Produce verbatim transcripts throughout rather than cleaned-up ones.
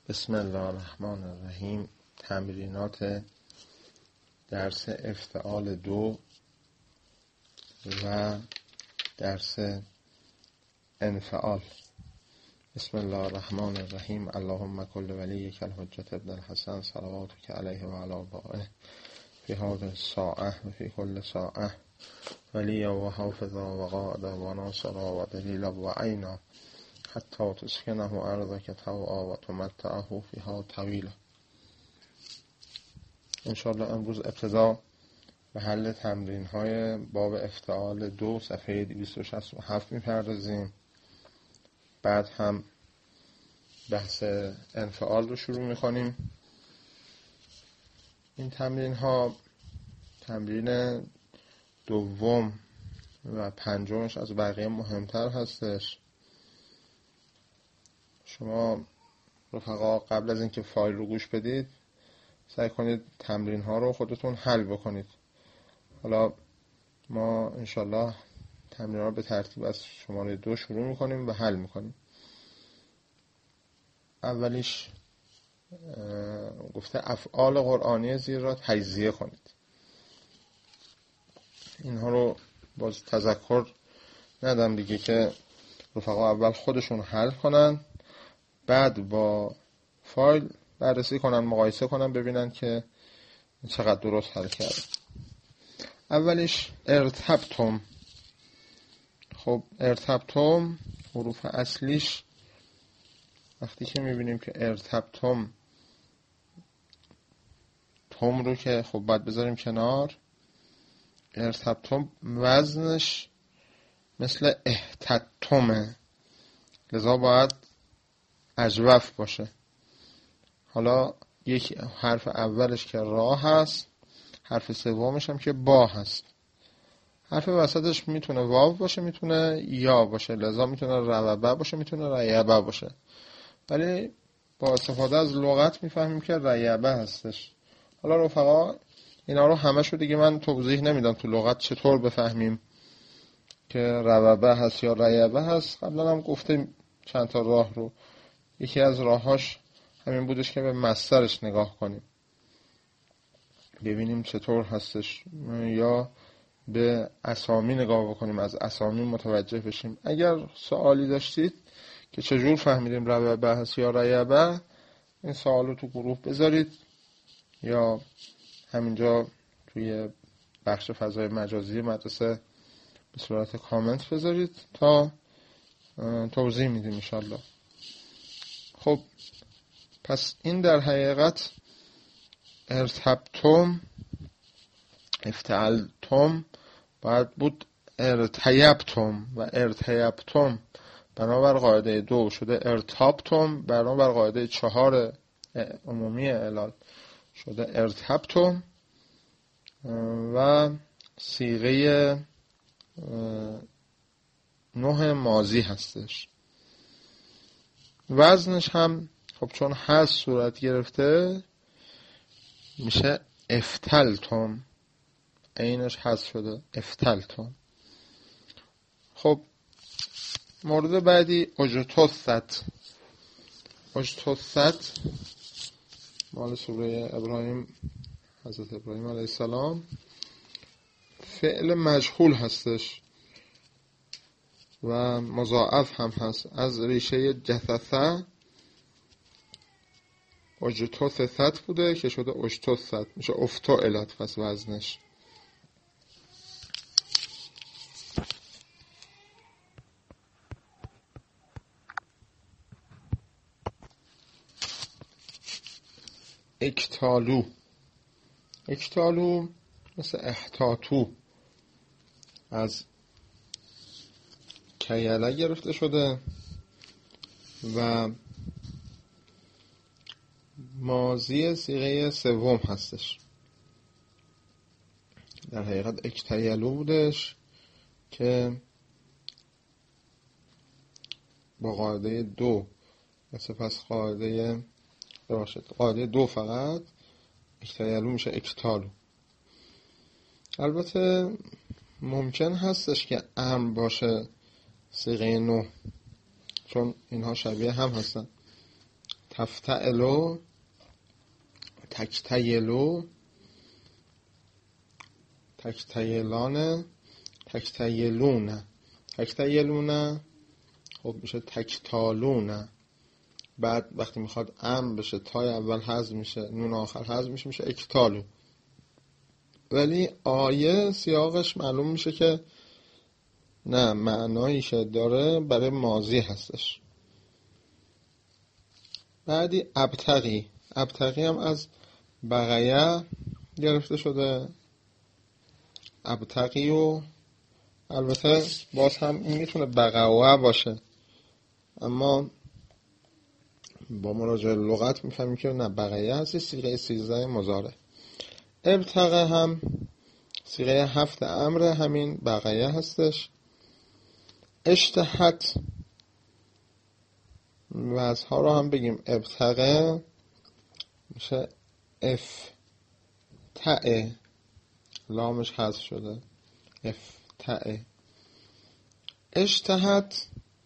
بسم الله الرحمن الرحیم. تمرینات درس افتعال دو و درس انفعال. بسم الله الرحمن الرحیم. اللهم کل ولیک الحجة ابن الحسن صلواتک علیه و علی آبائه فی هذه الساعة و فی کل ساعة ولیا و حافظا و قائدا و ناصرا و دلیلا و عینا حتی تسکنه ارضک طوعا و تمتعه فیها طویلا. انشاءالله امروز ابتدا به حل تمرین های باب افتعال دو صفحه دویست و شصت و هفت میپردازیم. بعد هم بحث انفعال رو شروع میکنیم. این تمرین ها تمرین دوم و پنجمش از بقیه مهمتر هستش. شما رفقا قبل از اینکه فایل رو گوش بدید سعی کنید تمرین ها رو خودتون حل بکنید. حالا ما انشالله تمرین ها رو به ترتیب از شماره دو شروع میکنیم و حل میکنیم. اولیش گفته افعال قرآنی زیر را تجزیه کنید. اینها رو باز تذکر ندم دیگه که رفقا اول خودشون حل کنن، بعد با فایل بررسی کنن، مقایسه کنن، ببینن که چقدر درست حل کرده. اولیش ارتبتم. خب ارتبتم حروف اصلیش وقتی که میبینیم که ارتبتم تم رو که خب باید بذاریم کنار. ارتبتم وزنش مثل اهتتمه، لذا باید اجوف باشه. حالا یک حرف اولش که را هست، حرف سومش هم که با هست. حرف وسطش میتونه واو باشه، میتونه یا باشه، لذا میتونه روبه باشه، میتونه ریبه باشه. ولی با استفاده از لغت میفهمیم که ریبه هستش. حالا رفقا اینا رو همشو دیگه من توضیح نمیدم تو لغت چطور بفهمیم که روبه هست یا ریبه هست. قبلا هم گفتیم چند تا راه رو. یکی از راهاش همین بودش که به مصدرش نگاه کنیم ببینیم چطور هستش، یا به اسامی نگاه بکنیم، از اسامی متوجه بشیم. اگر سوالی داشتید که چجور فهمیدیم روبه هست یا ریبه، این سوال رو تو گروه بذارید یا همینجا توی بخش فضای مجازی مدرسه به صورت کامنت بذارید تا توضیح میدیم انشالله. خب پس این در حقیقت ارتبتم افتعلتم باید بود ارتیبتم و ارتیبتم بنابر قاعده دو شده ارتابتم، بنابر قاعده چهار عمومی علال شده ارتبتم و صیغه نه ماضی هستش. وزنش هم خب چون هست صورت گرفته میشه افتلتم، اینش هست شده افتلتم. خب مورد بعدی اجتثت. اجتثت مال سوره ابراهیم، حضرت ابراهیم علیه السلام، فعل مجهول هستش و مضاعف هم هست از ریشه جثثه. اجتثت بوده که شده اجتثت، میشه افتعلت. پس وزنش اکتالو. اکتالو مثل احتاتو از کیله گرفته شده و ماضی صیغه سوم هستش. در حقیقت اکتیلو بودش که با قاعده دو و سپس قاعده باشد قاعده دو فقط اکتیلو میشه اکتالو. البته ممکن هستش که امر باشه صیغه نو، چون اینها شبیه هم هستن. تفتعلو، تکتیلو، تکتیلانه، تکتیلونه. تکتیلونه خب میشه تکتالونه. بعد وقتی میخواد ام بشه تای اول حذف میشه، نون آخر حذف میشه، میشه اکتالو. ولی آیه سیاقش معلوم میشه که نه، معنایی که داره برای ماضی هستش. بعدی ابتقی. ابتقی هم از بقیه گرفته شده. ابتقی و البته باز هم این میتونه بقوه باشه، اما با مراجعه لغت میفهمیم که نه، بقیه هستی. صیغه سیزده مضارع. ابتقه هم صیغه هفت امر همین بقیه هستش. اشتهت وزها رو هم بگیم. ابتقه میشه اف تأ، لامش حذف شده، اف تأ. اشتهت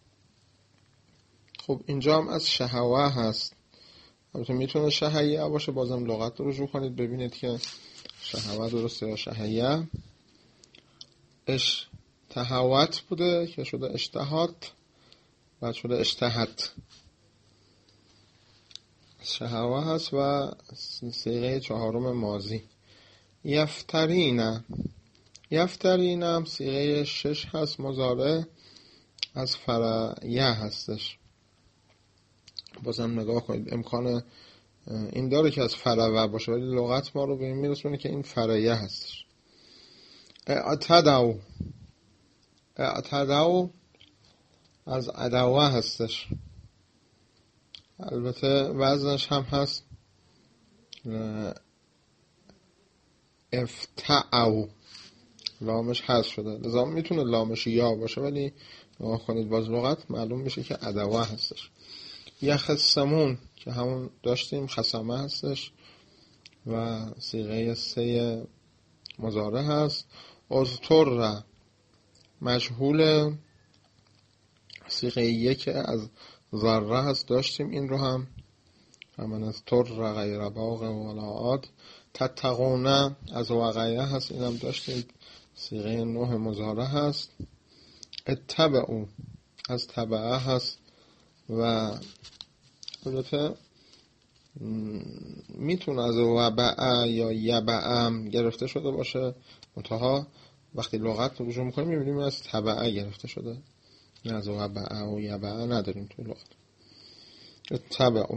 خب اینجا هم از شهوه هست. البته میتونه شهیه باشه، بازم لغت رو رجوع کنید ببینید که شهوه درسته یا شهیه. اشتهوت بوده که شده اشتهات، بعد شده اشتهت. شهوه هست و صیغه چهارم ماضی. یفترینه. یفترینه هم صیغه شش هست مضارع، از فریه هستش. بازم نگاه کنید، امکان این داره که از فروه باشه، ولی لغت ما رو به این میرسونه که این فریه هستش. اعتدو. اعتدو از عدوه هستش. البته وزنش هم هست افتعو، لامش حذف شده، لذا میتونه لامش یا باشه، ولی نگاه کنید باز لغت معلوم میشه که عدوه هستش. یخصمون که همون داشتیم خصمه هستش و صیغه سه مضارع هست. اضطر مجهول، صیغه یک از ذره هست، داشتیم این رو هم. فمن اضطر غیر باغ ولا عاد. تتقونه از وقایع هست، این هم داشتیم، صیغه نه مضارع هست. اتبعو از تبعه هست و البته میتونه از وبعه یا یبعم گرفته شده باشه، منتها وقتی لغت رو رجوع میکنیم میبینیم از تبعه گرفته شده، نه از وبعه و یبعه نداریم توی لغت. اتبعو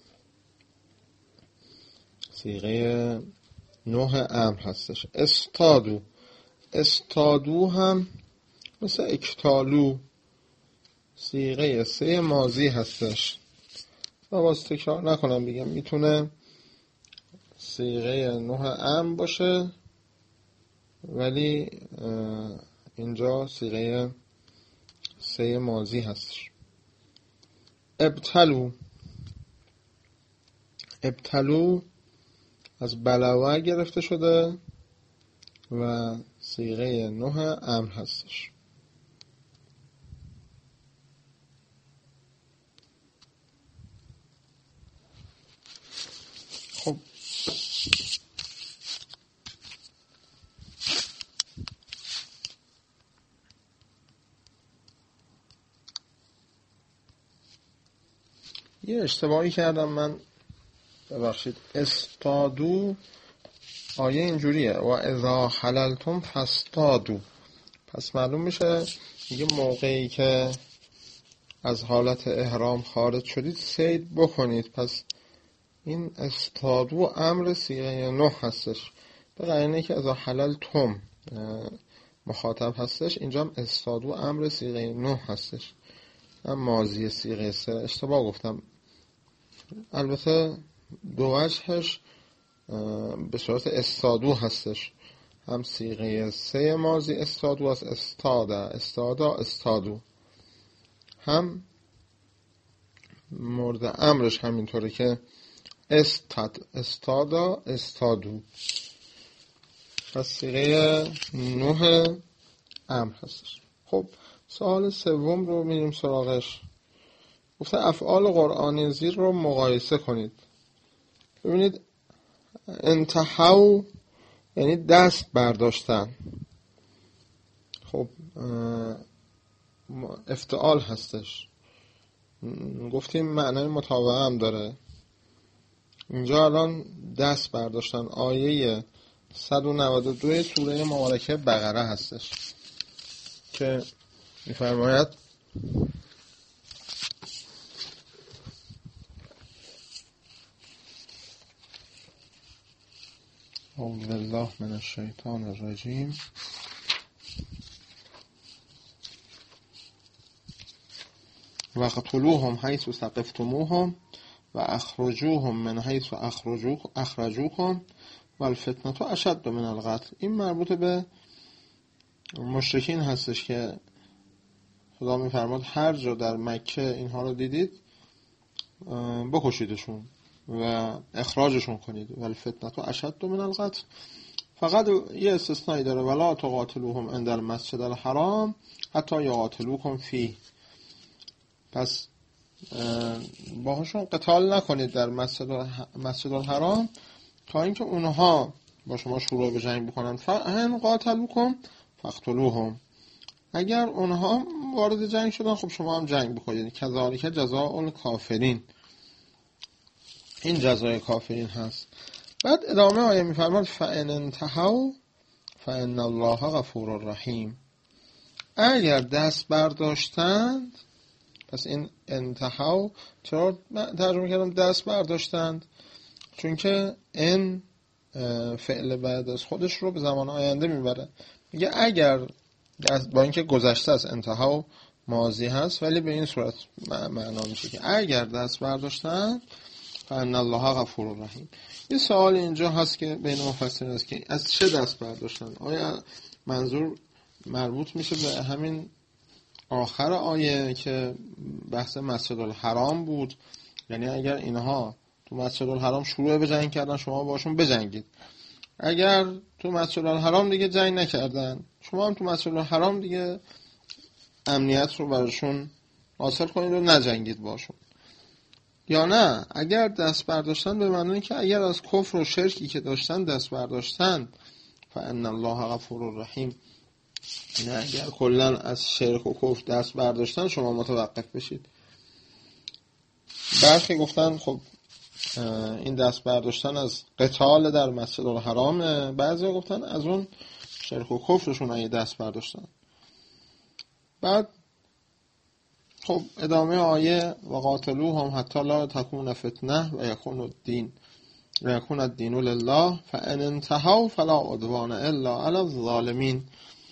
صیغه نه امر هستش. استادو. استادو هم مثل اکتالو صیغه سه ماضی هستش. و باز تکرار نکنم بگم میتونه صیغه نه امر باشه، ولی اینجا صیغه سه ماضی هستش. ابتلو. ابتلو از بلوه گرفته شده و صیغه نه امر هستش. خب یه اشتباهی کردم من، ببخشید. استادو آیه اینجوریه و اذا حللتم فاصطادوا، پس معلوم میشه یه موقعی که از حالت احرام خارج شدید صید بکنید. پس این استادو امر صیغه نه هستش، به قرینه که اذا حللتم مخاطب هستش. اینجا هم استادو امر صیغه نه هستش، من ماضی صیغه سه اشتباه گفتم. البته دو وجهش به صورت استادو هستش، هم صیغه سه ماضی استادو از استاده استادا استادو، هم مورد امرش همینطوره که استاد استادا استادو. پس صیغه نه امر هستش. خب سوال سوم رو میریم سراغش. گفته افعال قرآنی زیر رو مقایسه کنید. ببینید انتهوا یعنی دست برداشتن، خب افتعال هستش، گفتیم معنای مطابقه هم داره. اینجا الان دست برداشتن آیه صد و نود و دو سوره مبارکه بقره هستش که می‌فرماید اعوذ بالله من الشیطان الرجیم وقتلوهم حیث ثقفتموهم و اخرجوهم من حیث اخرجوکم و الفتنة اشد من القتل. این مربوط به مشرکین هستش که خدا میفرماد هر جا در مکه اینها رو دیدید بکشیدشون و اخراجشون کنید. و الفتنة اشد من القتل. فقط یه استثنایی داره، ولا تقاتلوهم عند المسجد الحرام حتی یقاتلوکم فیه. پس باهاشون قتال نکنید در مسجد الحرام تا اینکه اونها با شما شروع به جنگ بکنن. فان قاتلوکم فاقتلوهم. اگر اونها وارد جنگ شدن خب شما هم جنگ بکنید. کذالک جزاء الکافرین. این جزای کافرین هست. بعد ادامه آیه میفرماد فان انتهوا فان الله غفور رحیم. اگر دست برداشتند، پس این انتهوا چرا ترجمه کردم دست برداشتند؟ چون که این فعل بعد از خودش رو به زمان آینده میبره. میگه اگر دست، با اینکه گذشته است انتهوا ماضی هست ولی به این صورت معنا میشه که اگر دست برداشتند فان الله غفور رحیم. یه سوال اینجا هست که بین مفسرین است که از چه دست برداشتند؟ آیا منظور مربوط میشه به همین آخر آیه که بحث مسجد الحرام بود، یعنی اگر اینها تو مسجد الحرام شروع به جنگ کردن شما باشون بجنگید، اگر تو مسجد الحرام دیگه جنگ نکردن شما هم تو مسجد الحرام دیگه امنیت رو براشون حاصل کنید و نجنگید باشون؟ یا نه اگر دست برداشتن به معنی که اگر از کفر و شرکی که داشتن دست برداشتن فان الله غفور رحیم، نه اگر کلا از شرک و کفر دست برداشتن شما متوقف بشید. برخی گفتن خب این دست برداشتن از قتال در مسجد الحرام، بعضی گفتن از اون شرک و کفرشون اگه دست برداشتن. بعد خب ادامه آیه و قاتلوهم حتی لا تکون فتنه و یکون الدین و یکون الدین لله فان انتهوا فلا عدوان الا علی الظالمین.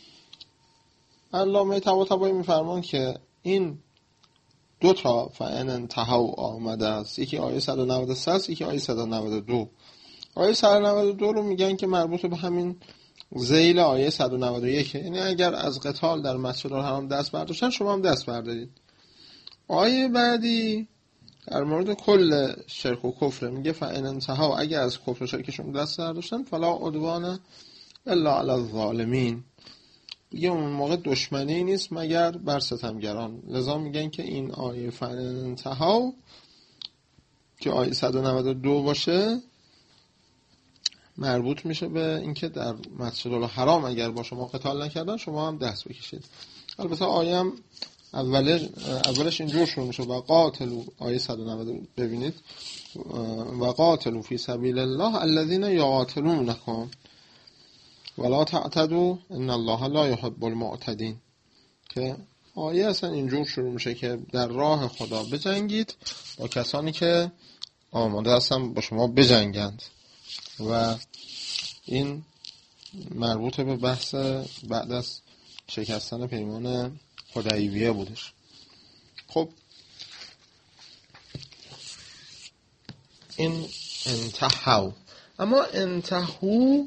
علامه طباطبایی میفرمان که این دو تا فان انتهوا آمده است، یکی آیه صد و نود و سه است، یکی آیه صد و نود و دو. آیه صد و نود و دو رو میگن که مربوط به همین ذیل آیه صد و نود و یک، یعنی اگر از قتال در مسجد الحرام دست برداشتن شما هم دست بردارید. آیه بعدی در مورد کل شرک و کفر میگه فان انتهوا، اگر از کفر و شرکشون دست برداشتن فلا عدوان الا علی الظالمین، دیگه اون موقع دشمنی نیست مگر بر ستمگران. لذا میگن که این آیه فان انتهوا که آیه صد و نود و دو باشه مربوط میشه به اینکه در مسجد الحرام اگر با شما قتال نکردن شما هم دست بکشید. البته آیه هم اولش اولش اینجور شروع میشه و قاتلوا، آیه صد و نود ببینید و قاتلوا فی سبیل الله الذین یقاتلونکم ولا تعتدوا ان الله لا يحب المعتدین، که آیه اصلا اینجور شروع میشه که در راه خدا بجنگید با کسانی که آماده هستن با شما بجنگند و این مربوط به بحث بعد از شکستن پیمان حدیبیه بودش. خب این انتهوا. اما انتهوا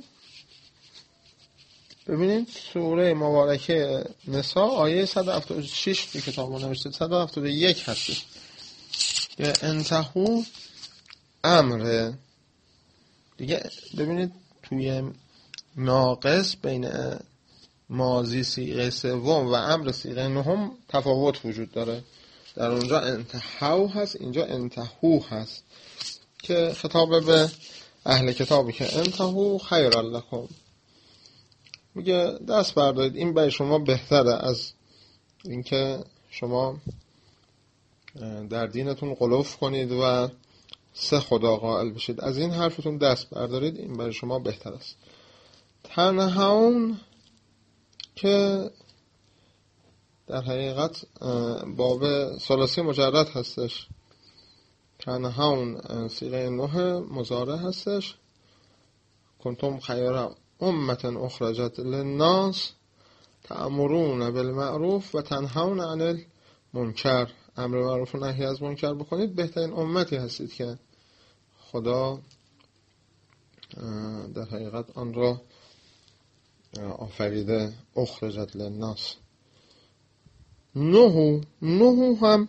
ببینید سوره مبارکه نساء آیه صد و هفتاد و شش تو کتاب ما نوشته صد و هفتاد و یک هستش که انتهوا امر دیگه. ببینید توی ناقص بین ماضی صیغه سوم و امر صیغه نهم تفاوت وجود داره. در اونجا انتهو هست، اینجا انتهو هست که خطاب به اهل کتابی که انتهو خیر لکم، میگه دست بردارید، این برای شما بهتره از اینکه شما در دینتون غلوف کنید و سه خدا قائل بشید. از این حرفتون دست بردارید، این برای شما بهتر است. تنهون که در حقیقت باب ثلاثی مجرد هستش. تنهون صیغه نه مضارع هستش. کنتم خیر امة اخرجت للناس تأمرون بالمعروف و تنهون عن المنکر، امر معروف و نهی از منکر بکنید، بهترین امتی هستید که خدا در حقیقت آن را آفریده. اخرجت للناس. نهو نهو هم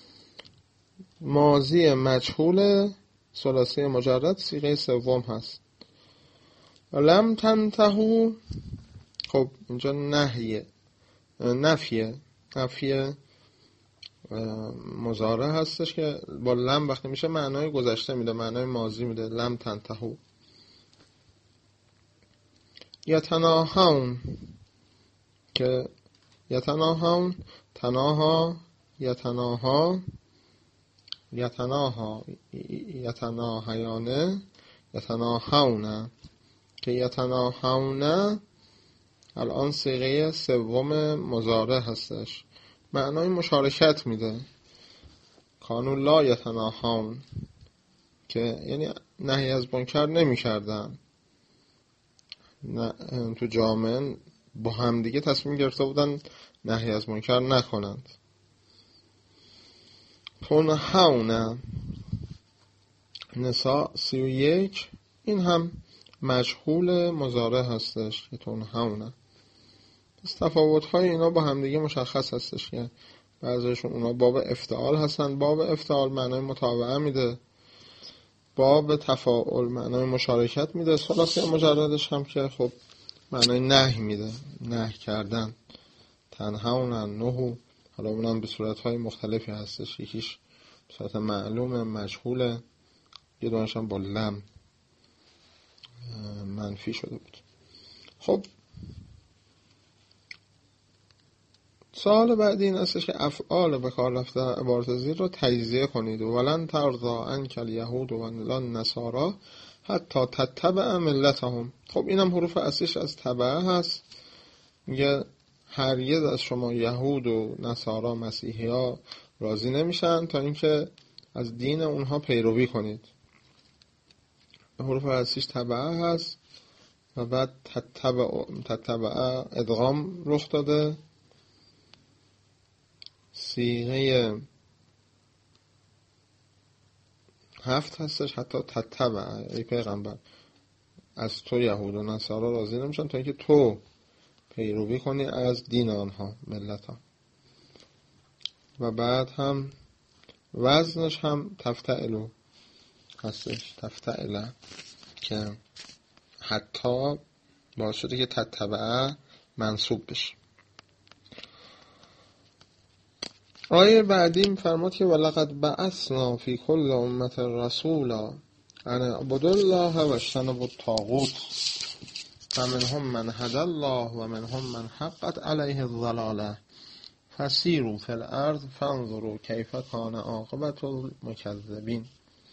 ماضی مجهول ثلاثی مجرد صیغه سوم هست. لم تنتهو، خب اینجا نهیه، نفیه نفیه مضارع هستش که با لم وقتی میشه معنای گذشته میده، معنای ماضی میده. لم تنتهو. یتناهون که یتناهون تناها یتناها یتناها یتناهیانه یتناهونه که یتناهونه الان صیغه سوم مضارع هستش، معنای مشارکت میده. کانوا لا یتناهون که یعنی نهی از منکر نمی کردن، تو جامعه با هم دیگه تصمیم گرفته بودن نهی از منکر نکنند. تنهون نساء سی و یک، این هم مجهول مضارع هستش که تنهون. پس تفاوت‌های اینا با هم دیگه مشخص هستش که بعضیشون اونا باب افتعال هستن. باب افتعال معنای متابعه میده، باب تفاعل معنای مشارکت میده، ثلاثی مجردش هم که خب معنای نهی میده، نهی کردن. تنهون نهو، حالا اونم به صورت‌های مختلفی هستش، یکیش به صورت معلوم مجهول، یه دونش هم با لم منفی شده بود. خب سوال بعدی این استش که افعال به کار رفته عبارت زیر رو تجزیه کنید. ولن ترضی عنک الیهود و النصارى حتی تتبع ملتهم. خب اینم حروف اصلیش از تبع هست، میگه هرگز از شما یهود و نصارا مسیحی ها راضی نمیشن تا اینکه از دین اونها پیروی کنید. حروف اصلیش تبع هست و بعد تتبع تتبع ادغام رخ داده. صیغه هفت هستش، حتی تتبع، ای پیغمبر از تو یهود و نصارا راضی نمیشن تا اینکه تو پیروی کنی از دین آنها، ملت ها. و بعد هم وزنش هم تفتعلو هستش، تفتعله، که حتی باعث شده که تتبع منصوب بشه. آیه بعدی می‌فرماد که ولقد بعثنا فی کل امة رسولا ان اعبدوا الله واجتنبوا الطاغوت فمنهم من هدی الله و منهم من حقت علیه الضلاله فسیروا فی الارض فانظروا کیف کان عاقبة المکذبین.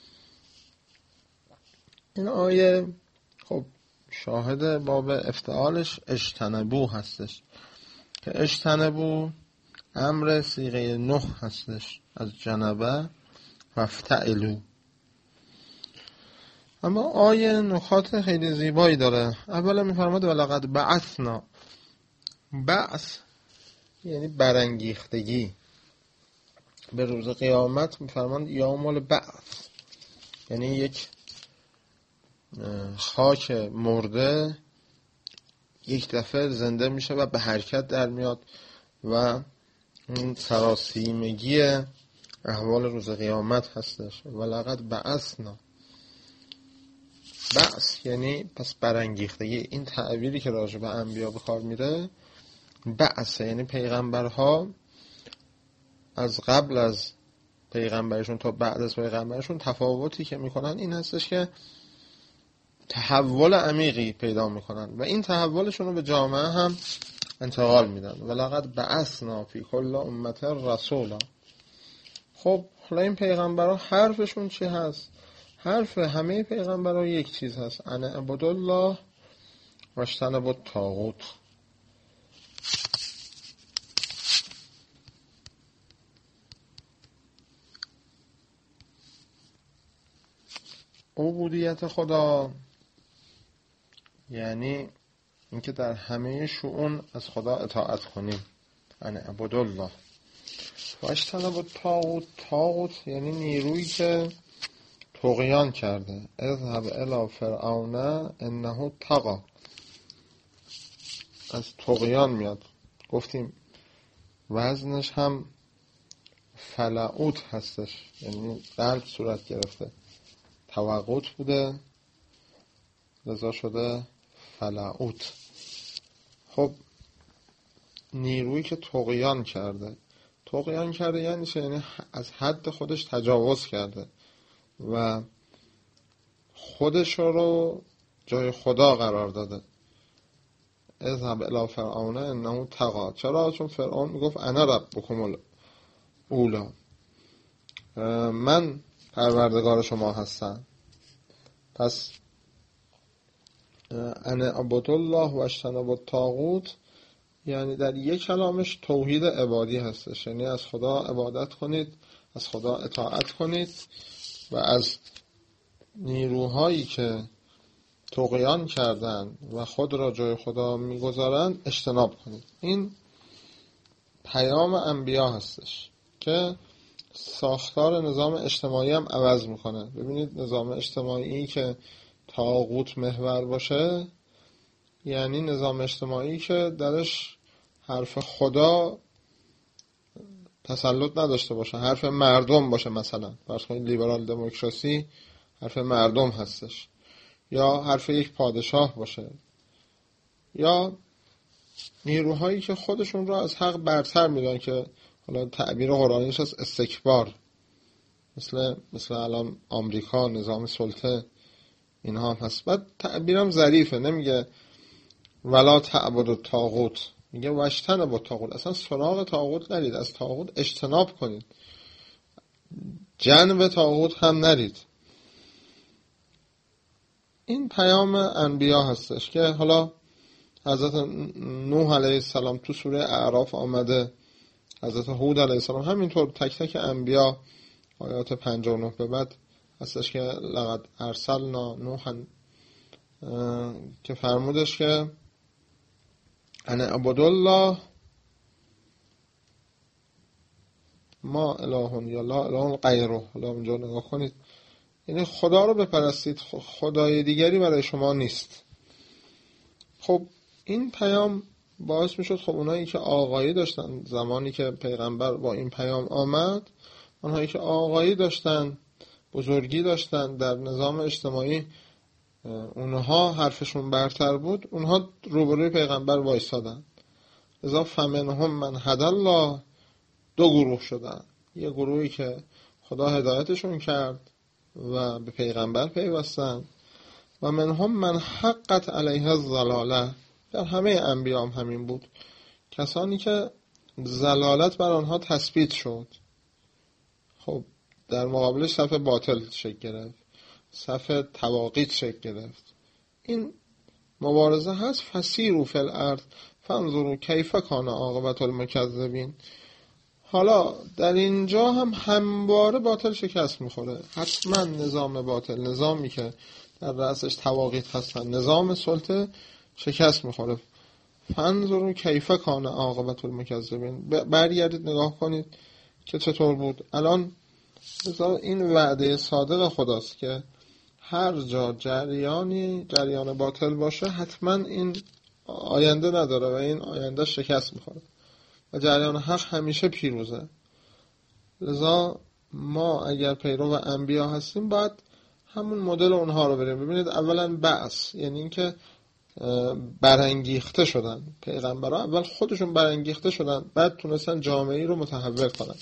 این آیه خب شاهد باب افتعالش اجتنبوا هستش که اجتنبوا امر صیغه نه هستش از جنبه و افتعلوا. اما آیه نکات خیلی زیبایی داره. اولا میفرماد ولقد بعثنا. بعث یعنی برانگیختگی. به روز قیامت میفرماد یوم البعث، یعنی یک خاک مرده یک دفعه زنده میشه و به حرکت در میاد و این سراسیمگی احوال روز قیامت هستش. ولقد بعثنا، بعث یعنی پس برانگیختگی. این تعبیری که راجع به انبیا به کار میره بعث، یعنی پیغمبرها از قبل از پیغمبرشون تا بعد از پیغمبرشون تفاوتی که میکنن این هستش که تحول عمیقی پیدا میکنن و این تحولشون رو به جامعه هم انتقال میدن. ولقد بعثنا فی کل امة رسولا. خب حالا این پیغمبرها حرفشون چی هست؟ حرف همه پیغمبرها یک چیز هست: ان اعبدوا الله واجتنبوا الطاغوت. عبودیت خدا یعنی اینکه در همه شؤون از خدا اطاعت کنیم. ان اعبدوا الله واجتنبوا الطاغوت. طاغوت یعنی نیرویی که طغیان کرده. اذهب الی فرعون انه طغی. از طغیان میاد. گفتیم وزنش هم فلعوت هستش، یعنی قلب صورت گرفته. توقوت بوده لذا شده فلعوت. خب نیرویی که طغیان کرده. طغیان کرده یعنی چه؟ یعنی از حد خودش تجاوز کرده و خودش رو جای خدا قرار داده. اذهب الی فرعون انه طغی. چرا؟ چون فرعون میگفت انا ربکم الاولی، من پروردگار شما هستم. پس ان اعبدوا الله واجتنبوا الطاغوت یعنی در یک کلامش توحید عبادی هستش، یعنی از خدا عبادت کنید، از خدا اطاعت کنید و از نیروهایی که طغیان کردن و خود را جای خدا میگذارند اجتناب کنید. این پیام انبیا هستش که ساختار نظام اجتماعی هم عوض میکنه. ببینید نظام اجتماعی که طاغوت محور باشه یعنی نظام اجتماعی که درش حرف خدا تسلط نداشته باشه، حرف مردم باشه. مثلا فرض کنید لیبرال دموکراسی حرف مردم هستش، یا حرف یک پادشاه باشه، یا نیروهایی که خودشون رو از حق برتر میدن که حالا تعبیر قرآنیش از استکبار، مثل مثل الان آمریکا نظام سلطه اینها هم هست. بعد تعبیرم ظریفه، نمیگه ولا تعبدوا الطاغوت، میگه واجتنبوا الطاغوت. اصلا سراغ طاغوت نرید، از طاغوت اجتناب کنید، جنب طاغوت هم نرید. این پیام انبیا هستش که حالا حضرت نوح علیه السلام تو سوره اعراف آمده، حضرت هود علیه السلام، همینطور تک تک انبیا آیات پنجاه و نه به بعد هستش که لقد ارسلنا نوحا که فرمودش که ان اعبدوا الله ما اله یا لا اله غیره. حالا اونجا نگاه کنید، یعنی خدا رو بپرستید، خدای دیگری برای شما نیست. خب این پیام باعث میشد خب اونایی که آقایی داشتن زمانی که پیغمبر با این پیام آمد، اونهایی که آقایی داشتن، بزرگی داشتن در نظام اجتماعی، اونها حرفشون برتر بود، اونها روبروی پیغمبر وایسادن. لذا فمنهم من هدی الله، دو گروه شدن. یه گروهی که خدا هدایتشون کرد و به پیغمبر پیوستن، و منهم من حقت علیه الضلاله. در همه انبیا هم همین بود، کسانی که ضلالت بر آنها تثبیت شد. خب در مقابلش صف باطل شکل گرفت، صف تواقیت شکل گرفت. این مبارزه هست. فسیروا فی الارض فانظروا کیف کان عاقبة المکذبین. حالا در اینجا هم همواره باطل شکست میخوره. حتما نظام باطل، نظامی که در رأسش تواقیت هستن، نظام سلطه شکست میخوره. فانظروا کیف کان عاقبة المکذبین. برگردید نگاه کنید که چطور بود. الان این وعده صادق خداست که هر جا جریانی جریان باطل باشه حتما این آینده نداره و این آینده شکست میخوره و جریان حق همیشه پیروزه. لذا ما اگر پیرو انبیا هستیم باید همون مدل اونها رو بریم. ببینید اولا بعث یعنی اینکه برانگیخته شدن. پیغمبرها اول خودشون برانگیخته شدن، بعد تونستن جامعه‌ای رو متحول کنن.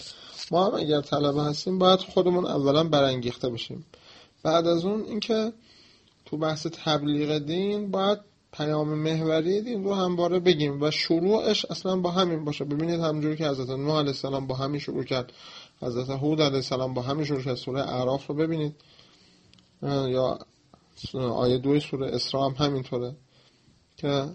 ما هم اگر طلبه هستیم باید خودمون اولا برانگیخته بشیم. بعد از اون اینکه تو بحث تبلیغ دین باید پیام محوری دین رو همواره بگیم و شروعش اصلا با همین باشه. ببینید همونجوری که حضرت نوح علیه السلام با همین شروع کرد، حضرت هود علیه السلام با همین شروع کرد. سوره اعراف رو ببینید یا آیه دوی سوره اسراء هم همینطوره که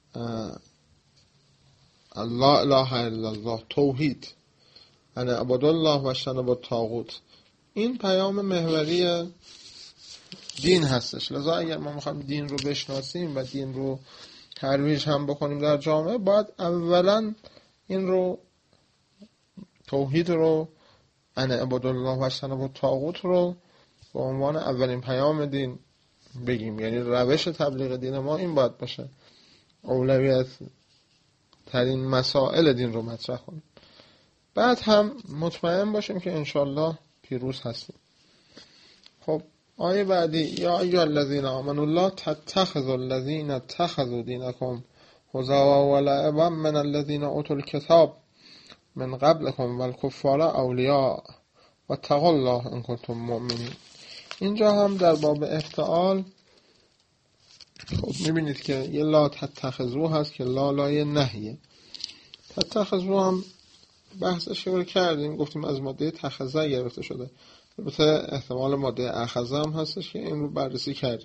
لا اله الا الله، توحید، انا عبد الله و اجتنبوا الطاغوت. این پیام محوری دین هستش. لذا اگر ما میخوایم دین رو بشناسیم و دین رو ترویج هم بکنیم در جامعه، باید اولا این رو، توحید رو، انا عبد الله و اجتنبوا الطاغوت رو به عنوان اولین پیام دین بگیم. یعنی روش تبلیغ دین ما این باید باشه، اولویت ترین مسائل دین رو مطرح کنیم. بعد هم مطمئن باشیم که انشالله پیروز هستیم. خب آیه بعدی، یا ایها الذین آمنوا لا تتخذوا الذین اتخذوا دینکم هزوا و لعبا من الذین اوتوا الکتاب من قبلکم والکفار اولیاء واتقوا الله ان کنتم مؤمنین. اینجا هم در باب افتعال خب میبینید که یه لا تتخذوا هست که لا لای نهیه. تتخذوا هم بحثش رو کردیم، گفتیم از ماده تخذه گرفته شده. البته احتمال ماده اخذه هم هستش که این رو بررسی کردیم.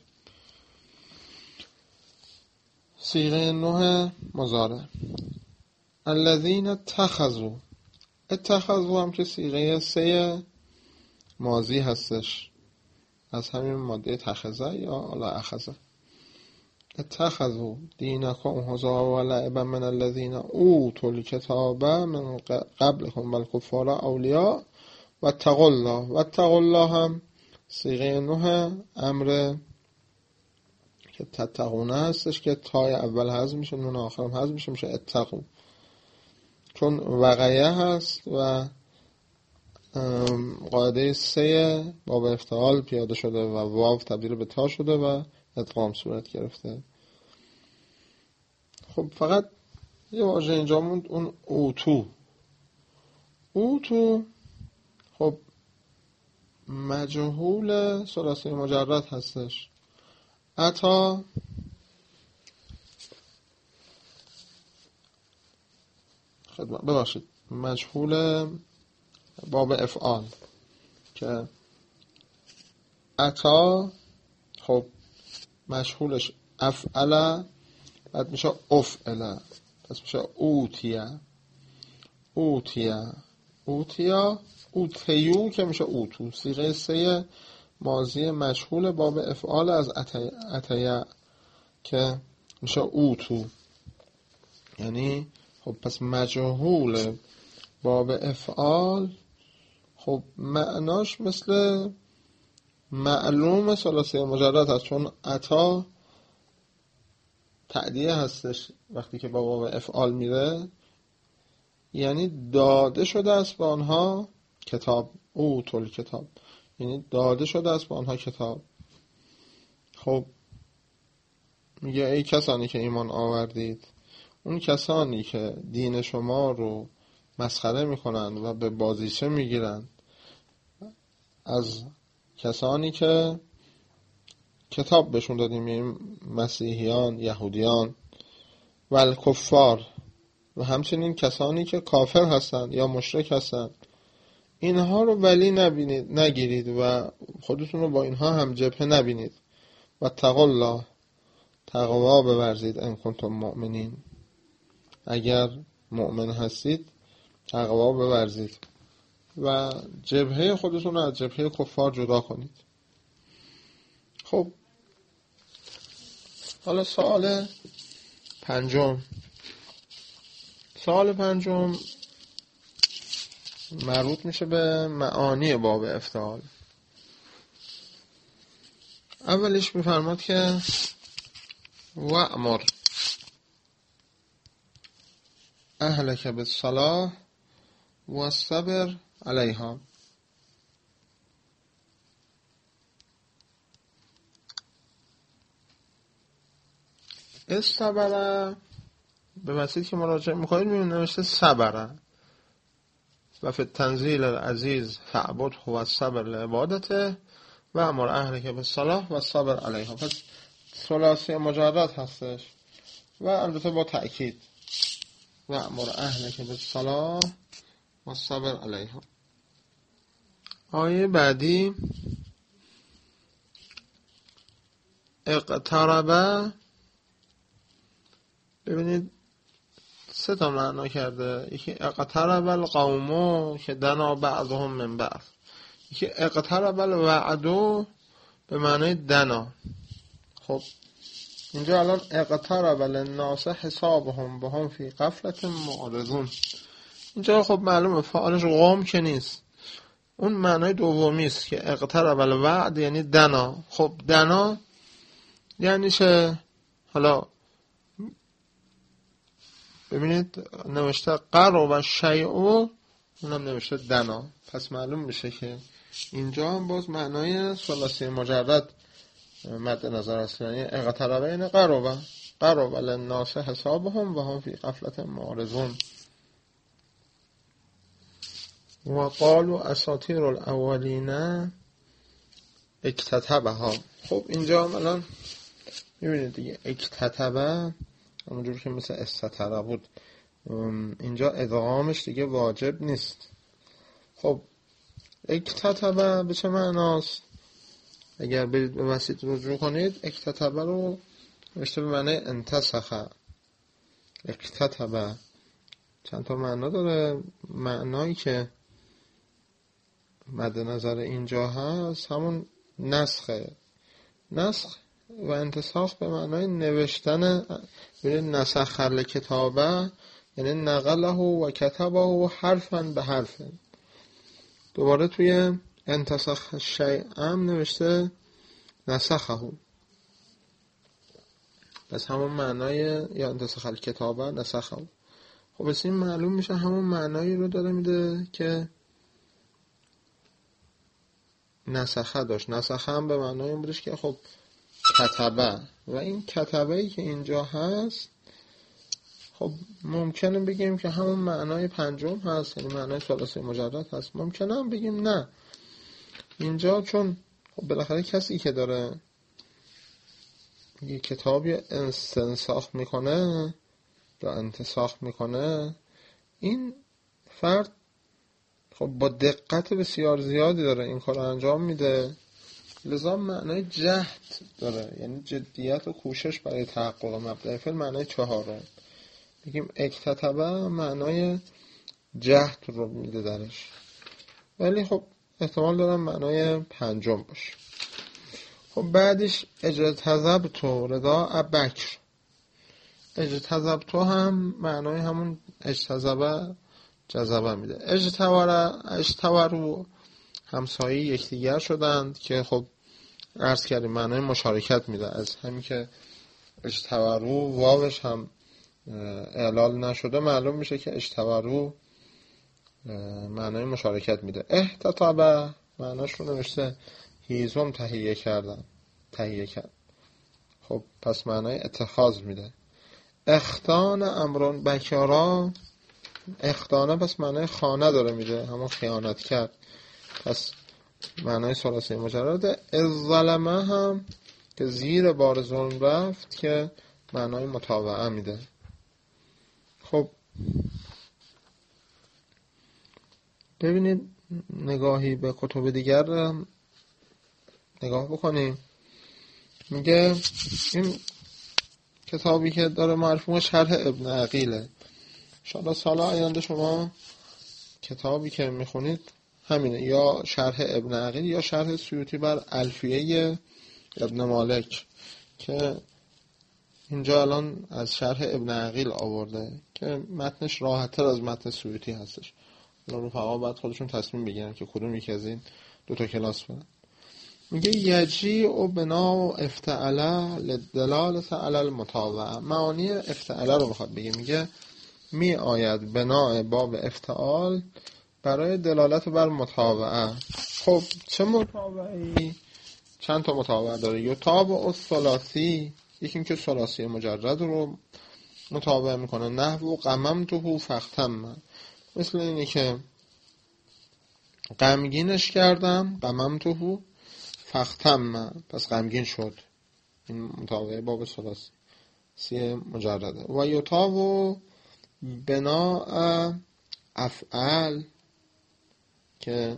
صیغه نه مضارع، الذین اتخذوا، اتخذوا هم که صیغه سه ماضی هستش از همین ماده تخذه یا الا اخذه. اتخذوا دینکم هزوا و لعبا من الذین اوتوا الکتاب من قبلکم والکفار اولیاء واتقوا الله. واتقوا الله هم صیغه نه امر که تتقونه هستش که تای اول حذف میشه، نون آخرم حذف میشه، میشه اتقوا. چون وقیه هست و قاعده سه باب افتعال پیاده شده و واو تبدیل به تا شده و ادغام صورت گرفته. خب فقط یه واژه اینجا موند، اون اوتو. اوتو خب مجهول ثلاثی مجرد هستش. عطا خدمت ببخشید مجهول باب افعال که عطا خب مجهولش افعل، بعد میشه افعل، پس میشه اوتیا اوتیا اوتیا اوتیو که میشه اوتو. صیغه سه ماضی مجهول باب افعال از عطیه که میشه اوتو. یعنی خب پس مجهول باب افعال خب معناش مثل معلوم ثلاثی مجرد هست، چون عطا تعدیه هستش وقتی که با باب افعال میره، یعنی داده شده است به آنها کتاب، اوتل کتاب، یعنی داده شده است به آنها کتاب. خب میگه ای کسانی که ایمان آوردید، اون کسانی که دین شما رو مسخره میکنند و به بازیچه میگیرند از کسانی که کتاب بهشون دادیم، یعنی مسیحیان، یهودیان و الکفار، و همچنین کسانی که کافر هستند یا مشرک هستند، اینها رو ولی نبینید، نگیرید و خودتون رو با اینها هم جبهه نبینید. و تقوا الله، تقوا بورزید ان کنتم مؤمنین، اگر مؤمن هستید تقوا بورزید و جبهه خودتون رو از جبهه کفار جدا کنید. خب حالا سوال پنجم. سوال پنجم مربوط میشه به معانی باب افتعال. اولش میفرماد که وأمر اهلک بالصلاة والصبر علیها. استبره به وسیله که مراجعه میکنید میبینید نوشته صبره. و فی التنزیل العزیز فعبد هو الصبر لعبادته و امر اهلک بالصلاة و الصبر علیها. پس ثلاثی مجرد هستش و البته با تأکید و امر اهلک بالصلاة و الصبر علیها. آیه بعدی اقتربه، ببینید سه تا معنا کرده. یکی اقترب القوم که دنا بعضهم من بعض، یکی اقترب الوعد به معنی دنا. خب اینجا الان اقترب للناس حسابهم وهم فی غفلة معرضون، اینجا خب معلومه فاعلش قوم که نیست، اون معنای دومی است که اقترب الوعد یعنی دنا. خب دنا یعنی چه؟ حالا ببینید نوشته قرب الشیء، اونم نوشته دنا، پس معلوم میشه که اینجا هم باز معنای ثلاثی مجرد مد نظر است، یعنی اقترب یعنی قرب قرب للناس حسابهم و هم فی غفلة معرضون. و قالوا اساطیر الاولین اکتتبها. خب اینجا هم الان میبینید دیگه اکتتبه همونجور که مثل استتره بود، اینجا ادغامش دیگه واجب نیست. خب اکتتبه به چه معناست؟ اگر برید به وسیط رجوع کنید اکتتبه رو نوشته به معنی انتسخه. اکتتبه چند تا معنا داره. معنایی که مد نظر اینجا هست همون نسخه. نسخ و انتساخ به معنای نوشتن. ببینید نسخ الکتابه یعنی نقله و کتبه حرفا به حرف. دوباره توی انتسخ شیء هم نوشته نسخه، پس همون معنای یا انتسخ الکتابه نسخه. خب بس این معلوم میشه همون معنایی رو داره میده که نسخه داشت. نسخه هم به معنای این بودش که خب کتبه، و این کتبه ای که اینجا هست خب ممکنه بگیم که همون معنای پنجم هست، یعنی معنای ثلاثی مجرد هست. ممکنه هم بگیم نه، اینجا چون خب بالاخره کسی که داره یه کتابی استنساخ میکنه یا انتساخ میکنه، این فرد خب با دقت بسیار زیادی داره این کار انجام میده، لذا معنای جهد داره، یعنی جدیت و کوشش برای تحقق مبدأ فعل. معنای چهارم بگیم اکتتبه معنای جهد رو میده درش، ولی خب احتمال دارم معنای پنجم باشه. خب بعدش اجتذبت رضا بکر. اجتذبت هم معنای همون اجتذبه جذبه میده. اجتور اجتورو همسایه یکدیگر شدند که خب عرض کردیم معنای مشارکت میده. از همین که اجتورو واوش هم اعلال نشده معلوم میشه که اجتورو معنای مشارکت میده. احتطبه معناش رو نوشته هیزم تهیه کردن، تهیه کرد. خب پس معنای اتخاذ میده. اختان امرون بکارا، اختانه پس معنای خانه داره میده، همون خیانت کرد، پس معنای ثلاثی مجرد. الظلمه هم که زیر بار ظلم رفت که معنای متابعه میده. خب ببینید نگاهی به کتب دیگر نگاه بکنیم. میگه این کتابی که داره معرفی شرح ابن عقیله. انشاءالله سال آینده شما کتابی که میخونید همینه، یا شرح ابن عقیل یا شرح سیوطی بر الفیه ابن مالک، که اینجا الان از شرح ابن عقیل آورده که متنش راحت‌تر از متن سیوطی هستش. الان رفقا باید خودشون تصمیم بگیرن که کدوم یکی از این دو تا کلاس برن. میگه یجی و بنا و افتعله لدلالت علی المتابعه. معانی افتعله رو بخواد بگه، میگه می آید بنا باب افتعال برای دلالت بر متابعه. خب چه متابعه‌ای؟ چند تا متابعه داره. یتابع الثلاثی، یکی این که ثلاثی مجرد رو متابعه میکنه. نحو قممته فختم، مثل اینی که غمگینش کردم، غممتهو فاغتم، پس غمگین شد. این مطابق باب ثلاثی سی مجرده. و یطاو بناء افعل که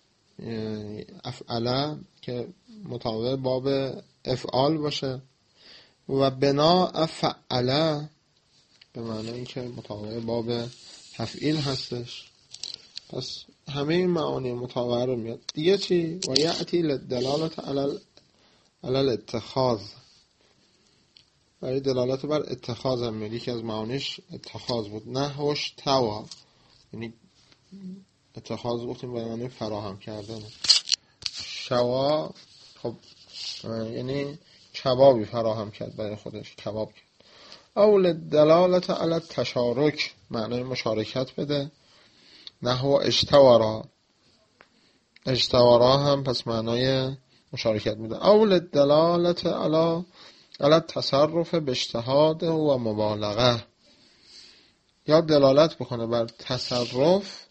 افعله که مطابق باب افعال باشه و بناء فعله به معنی این که مطابق باب تفعیل هستش. پس همه این معانی مطابقه رو میاد. دیگه چی؟ و یأتی لدلالت علی الاتخاذ، برای دلالت بر اتخاذ هم میاد. یکی از معانیش اتخاذ بود. نحوش توا، یعنی اتخاذ گفتیم به معنی فراهم کردن. شوا خب یعنی کبابی فراهم کرد برای خودش، کباب کرد. اول دلالت علی التشارک، معنی مشارکت بده. نحو اشتورا، اشتورا هم پس معنای مشارکت میده. اول دلالت علی علی تصرف به اجتهاد و مبالغه، یا دلالت بکنه بر تصرف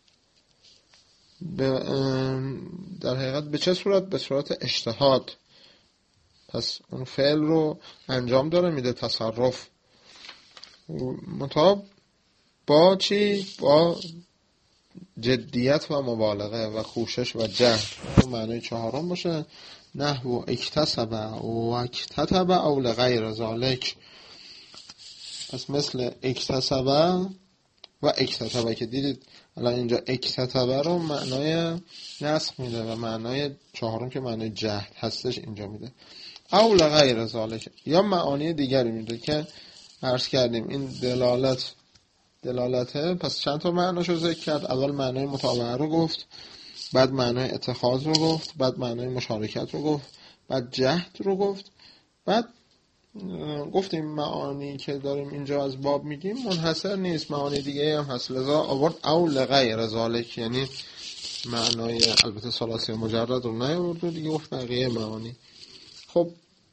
به در حقیقت به چه صورت؟ به صورت اجتهاد. پس اون فعل رو انجام داره میده تصرف، مطابق با چی؟ با جدیت و مبالغه و کوشش و جهد. اون معنی چهارم باشه. نحو اکتسب و اکتتب او لغیر ذالک، پس مثل اکتسب و اکتتب که دیدید الان اینجا اکتتب رو معنای نسخ میده و معنای چهارم که معنای جهد هستش اینجا میده. او لغیر ذالک، یا معانی دیگری میده که عرض کردیم این دلالت دلالته. پس چند تا معناشو ذکر کرد. اول معنای متابعه رو گفت، بعد معنای اتخاذ رو گفت، بعد معنای مشارکت رو گفت، بعد جهد رو گفت، بعد گفتیم معانی که داریم اینجا از باب میگیم منحصر نیست، معانی دیگه هم هست. لذا آورد او لغیر ذالک، یعنی معنای البته ثلاثی مجرد رو نیاورد و دیگه گفت بقیه معانی. خب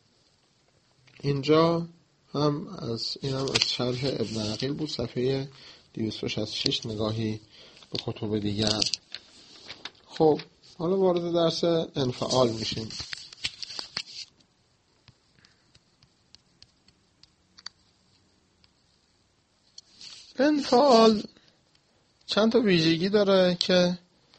اینجا هم از این هم از شرح ابن عقیل بود، صفحه دویست و شصت و شش، نگاهی به کتب دیگر. خب حالا وارد درس انفعال میشیم. انفعال چند تا ویژگی داره که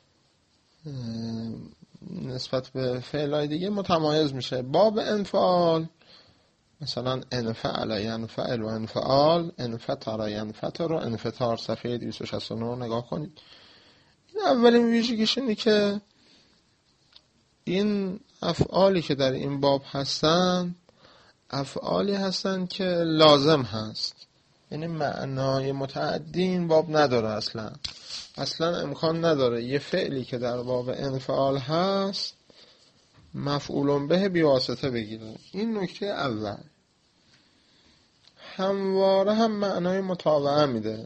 نسبت به فعلای دیگه متمایز میشه. باب انفعال مثلا انفعل ینفعل و انفعال، انفطر ینفطر و انفطار، صفحه دویست و شصت و نه نگاه کنید. این اولین ویژگیش اینه که این افعالی که در این باب هستن افعالی هستن که لازم هست، یعنی معنای متعدی این باب نداره. اصلا اصلا امکان نداره یه فعلی که در باب انفعال هست مفعول به بیواسطه بگیره. این نکته اول. همواره هم معنای متابعه میده.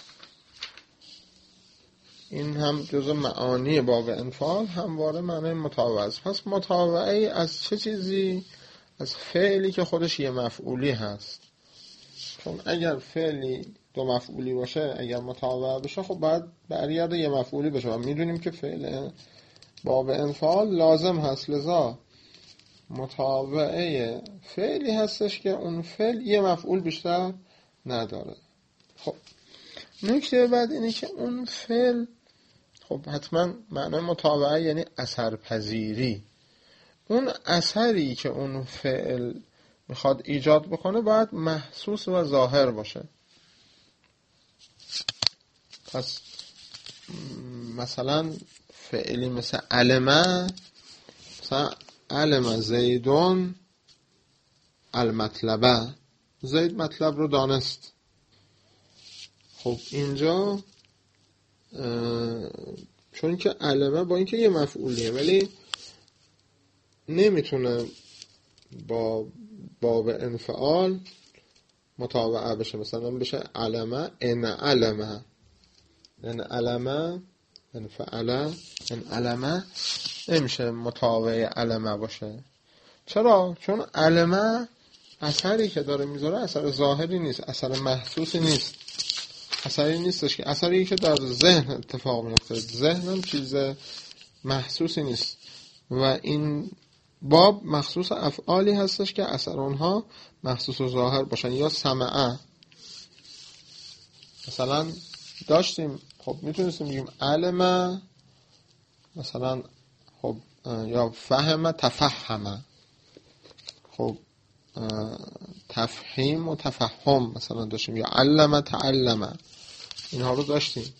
این هم جزء معانی باب انفعال، همواره معنای متابعه است. پس متابعه از چه چیزی؟ از فعلی که خودش یه مفعولی هست. چون اگر فعلی دو مفعولی باشه، اگر متابعه بشه، خب باید برگرده یه مفعولی بشه و میدونیم که فعل باب انفعال لازم هست. لذا متابعه فعلی هستش که اون فعل یه مفعول بیشتر نداره. خب نکته بعد اینه که اون فعل خب حتما معنای متابعه یعنی اثر پذیری. اون اثری که اون فعل میخواد ایجاد بکنه باید محسوس و ظاهر باشه. پس مثلا فعلی مثل علمه، مثلا علم زیدون المطلبه، زید مطلب رو دانست. خب اینجا چون که علمه با اینکه یه مفعولیه ولی نمیتونه با باب انفعال متابعه بشه. مثلا بشه علمه ان علمه، ان علمه انفعله، ان علمه نمیشه متابع علمه باشه. چرا؟ چون علمه اثری که داره میذاره اثر ظاهری نیست، اثر محسوسی نیست. اثری نیستش که اثری که در ذهن اتفاق میفته. ذهن هم چیز محسوسی نیست و این باب مخصوص افعالی هستش که اثر اونها محسوس و ظاهر باشن. یا سمعه مثلا داشتیم، خب میتونستیم بگیم علم مثلا، خب یا فهم تفهم، خب تفهیم و تفهم مثلا داشتیم، یا علم تعلم، اینها رو داشتیم.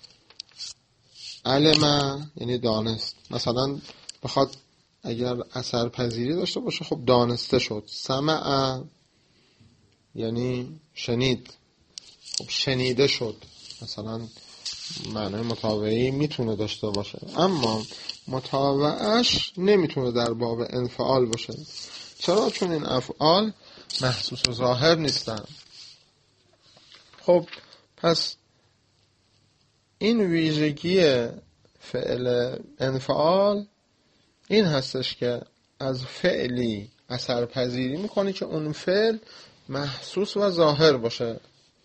علم یعنی دانست، مثلا بخواد اگر اثر پذیری داشته باشه خب دانسته شد. سمع یعنی شنید، خب شنیده شد، مثلا معنای متابعی میتونه داشته باشه، اما متابعش نمیتونه در باب انفعال باشه. چرا؟ چون این افعال محسوس و ظاهر نیستن. خب پس این ویژگی فعل انفعال این هستش که از فعلی اثر پذیری میکنه که اون فعل محسوس و ظاهر باشه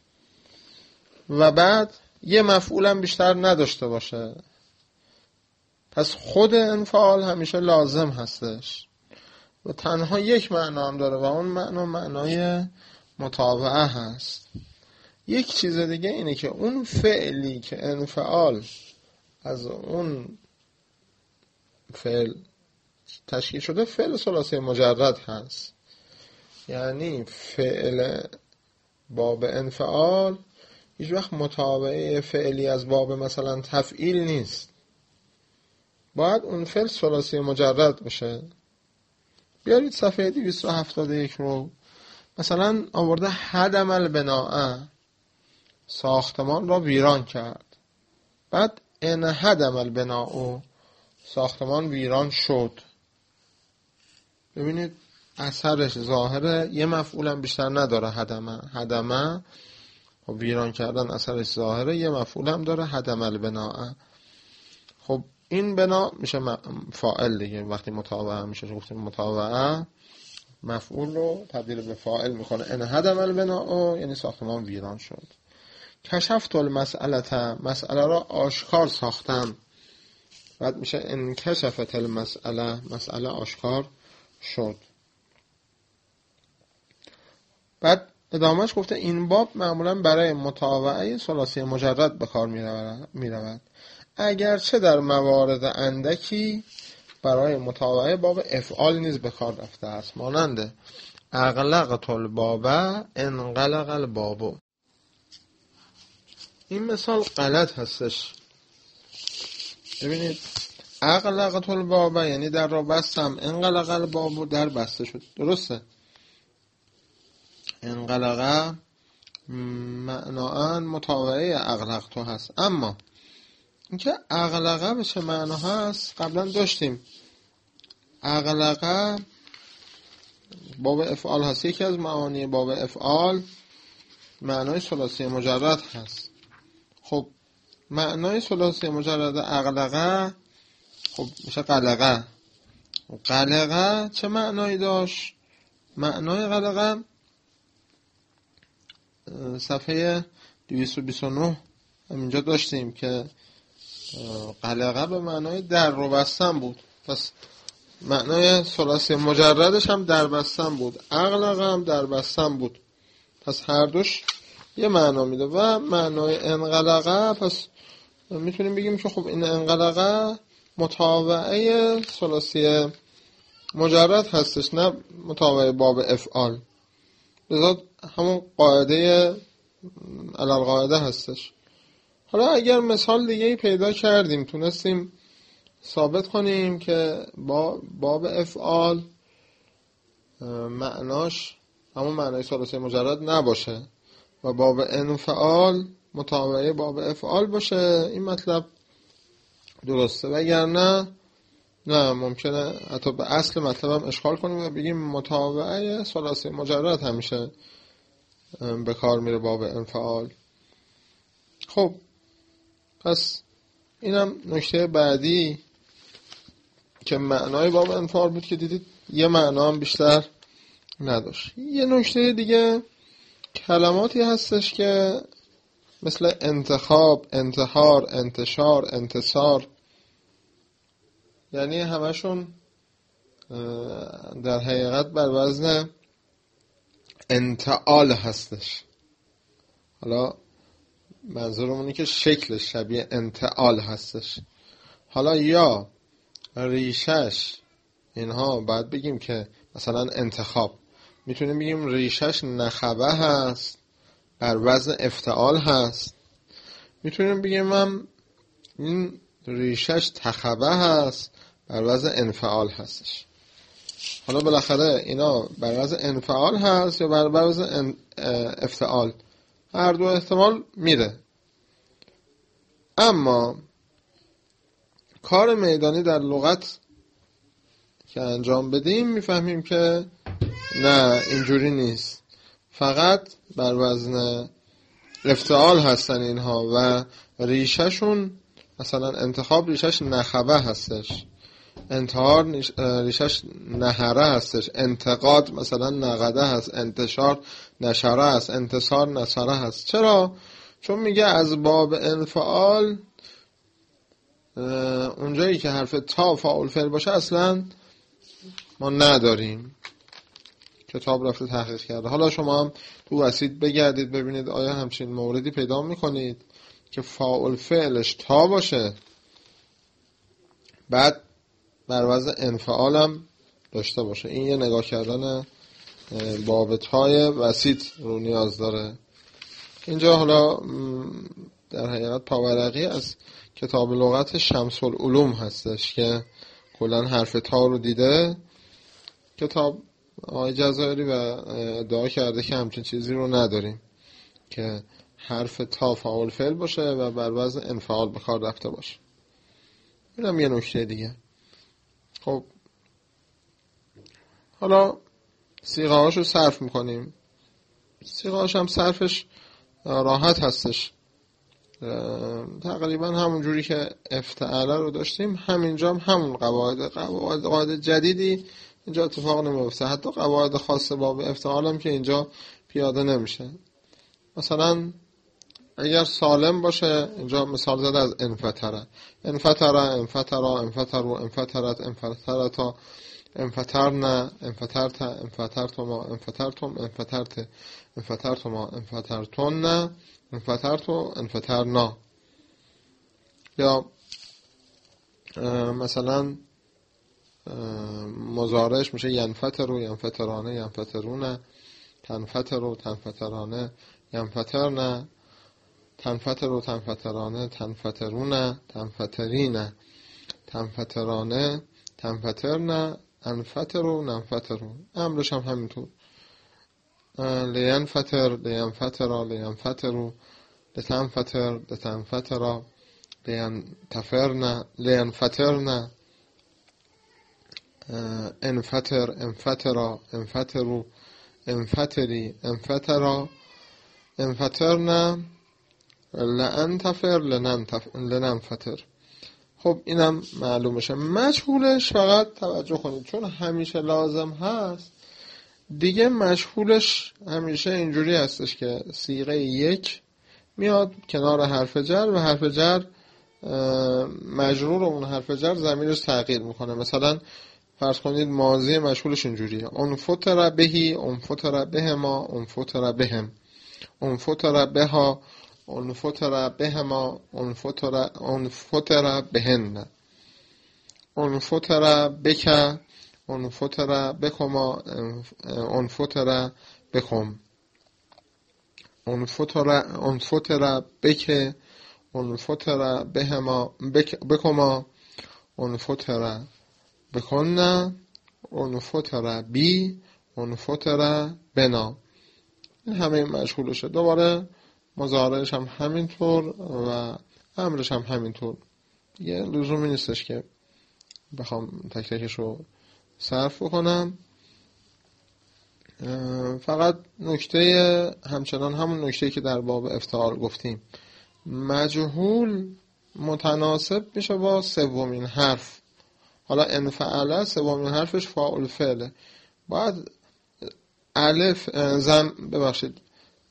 و بعد یه مفعول هم بیشتر نداشته باشه. پس خود انفعال همیشه لازم هستش و تنها یک معنا هم داره و اون معنا معنای متابعه هست. یک چیز دیگه اینه که اون فعلی که انفعال از اون فعل تشکیل شده فعل ثلاثی مجرد هست. یعنی فعل باب انفعال هیچ وقت متابعه فعلی از باب مثلا تفعیل نیست، باید اون فعل ثلاثی مجرد باشه. بیارید صفحه دویست و هفتاد و یک رو، مثلا آورده هدم البناء، ساختمان را ویران کرد. بعد ان هدم البناء، ساختمان ویران شد. ببینید اثرش ظاهره، یه مفعولم بیشتر نداره. هدمه هدمه خب ویران کردن اثرش ظاهره، یه مفعولم داره، هدم البناء. خب این بنا میشه فاعل دیگه. وقتی متابعه میشه گفتیم متابعه مفعول رو تبدیل به فاعل میکنه. ان هدم البناء یعنی ساختمان ویران شد. کشفت المسئله، مسئله را آشکار ساختم. بعد میشه انکشفت المسئله، مسئله آشکار شد. بعد ادامهش گفته این باب معمولا برای متابعه ثلاثی مجرد به کار می رود، اگرچه در موارد اندکی برای متابعه باب افعال نیز به کار رفته است، مانند اغلقت الباب انقلق الباب. این مثال غلط هستش. ببینید اغلقت الباب یعنی در را بستم، انقلق الباب در بسته شد. درسته؟ انقلقه معناً متابعه اغلقتو هست، اما اینکه اغلقه به چه معنا هست قبلا داشتیم. اغلقه باب افعال هست. یکی از معانی باب افعال معنای ثلاثی مجرد هست. خب معنای ثلاثی مجرد اغلقه خب میشه قلقه. قلقه چه معنایی داشت؟ معنای قلقه صفحه دویست و بیست و نه همینجا داشتیم که قلقه به معنای در رو بستن بود. پس معنای ثلاثی مجردش هم در بستن بود، اغلقه هم در بستن بود. پس هر دوش یه معنا میده. و معنای انقلقه پس میتونیم بگیم که خب این انقلقه متابعه ثلاثی مجرد هستش، نه متابعه باب افعال. لذا همون قاعده علل قاعده هستش. حالا اگر مثال دیگه ای پیدا کردیم تونستیم ثابت کنیم که با باب افعال معناش همون معنای ثلاثی مجرد نباشه و باب انفعال متابعه باب افعال باشه، این مطلب درسته. وگرنه نه ممکنه حتی به اصل مطلب هم اشغال کنیم و بگیم متابعه ثلاثی مجرد همیشه به کار میره باب انفعال. خب پس اینم نکته بعدی که معنای باب انفعال بود که دیدید یه معنا هم بیشتر نداشت. یه نکته دیگه کلماتی هستش که مثل انتخاب، انتحار، انتشار، انتصار، یعنی همشون در حقیقت بر وزن انتعال هستش. حالا منظورمونه که شکلش شبیه انتعال هستش. حالا یا ریشش اینها باید بگیم که مثلا انتخاب، میتونیم بگیم ریشش نخبه هست بر وزن افتعال هست. میتونیم بگیم هم این ریشش تخبه هست بر وزن انفعال هستش. حالا بالاخره اینا بر وزن انفعال هست یا بر وزن افتعال، هر دو احتمال میره. اما کار میدانی در لغت که انجام بدیم میفهمیم که نه، اینجوری نیست، فقط بر وزن افتعال هستن اینها و ریشهشون مثلا انتخاب ریشش نخبه هستش، انتحار ریشش نهره هستش، انتقاد مثلا نقده هست، انتشار نشره هست، انتصار نصره هست. چرا؟ چون میگه از باب انفعال اونجایی که حرف تا فاعل فعل باشه اصلا ما نداریم. کتاب رفته تحقیق کرده. حالا شما هم تو وسیط بگردید ببینید آیا همچین موردی پیدا میکنید که فاعل فعلش تا باشه بعد بر وزن انفعال هم داشته باشه. این یه نگاه کردن باب تای وسیط رو نیاز داره. اینجا حالا در حقیقت پاورقی از کتاب لغت شمس العلوم هستش که کلا حرف تا رو دیده. کتاب آقای جزایری و ادعا کرده که همچین چیزی رو نداریم که حرف تا فاعل فعل باشه و بر وزن انفعال به کار رفته باشه. اینم یه نکته دیگه. خب حالا صیغه هاشو صرف میکنیم. صیغه هاش هم صرفش راحت هستش، تقریبا همون جوری که افتعاله رو داشتیم همینجا هم همون قواعد قواعد قواعد جدیدی اینجا اتفاق نمیفته. حتی قواعد خاص باب افتعال هم که اینجا پیاده نمیشه. مثلا اگر سالم باشه اینجا مثال زده از انفتره، انفتره، انفترا، انفترو، انفترت، انفترتا، انفترنا، انفترت، انفترتما، انفترتم، انفترت، انفترتما، انفترتن، انفترتو، انفترنا. یا مثلا مضارعش میشه ینفترو، ینفترانه، ینفترونه، تنفترو، تنفترانه، ینفترنه، تنفترو، تنفترانه، تنفترونه، تنفترینه، تنفترانه، تنفترنه، انفترو، ننفترو. امرش هم همینطور. لینفتر، لینفترا، لینفترو، لتنفتر، لتنفترا، لینتفرنه، لینفترنه، انفتر، انفترا، انفترو، انفتری، انفترا، انفترنه، لانتفر، لننفتر. خب اینم معلومشه. مجهولش فقط توجه کنید چون همیشه لازم هست دیگه، مجهولش همیشه اینجوری هستش که صیغه یک میاد کنار حرف جر و حرف جر مجرور اون حرف جر ضمیرش تغییر میکنه. مثلا فرض کنید ماضی مجهولش اینجوریه: اون فتر بهی، اون فتر بهما، اون فتر بهم، اون فتر بها، اون فتر بهما، اون فتر اون فتر بهن، اون فتر بک، اون فتر بکما، اون فتر بکم، اون فتر اون فتر بک، اون فتر بهما بکما، اون فتر بکنه، اون فتر بی، اون فتر بنا. این همه مشغولشه. دوباره مضارعش هم همینطور و امرش هم همینطور. یه لزومی نیستش که بخوام تک تکش رو صرف بکنم. فقط نکته همچنان همون نکته که در باب افتعال گفتیم، مجهول متناسب میشه با سومین حرف. حالا انفعله سومین حرفش فاعل فعله، باید الف زم ببخشید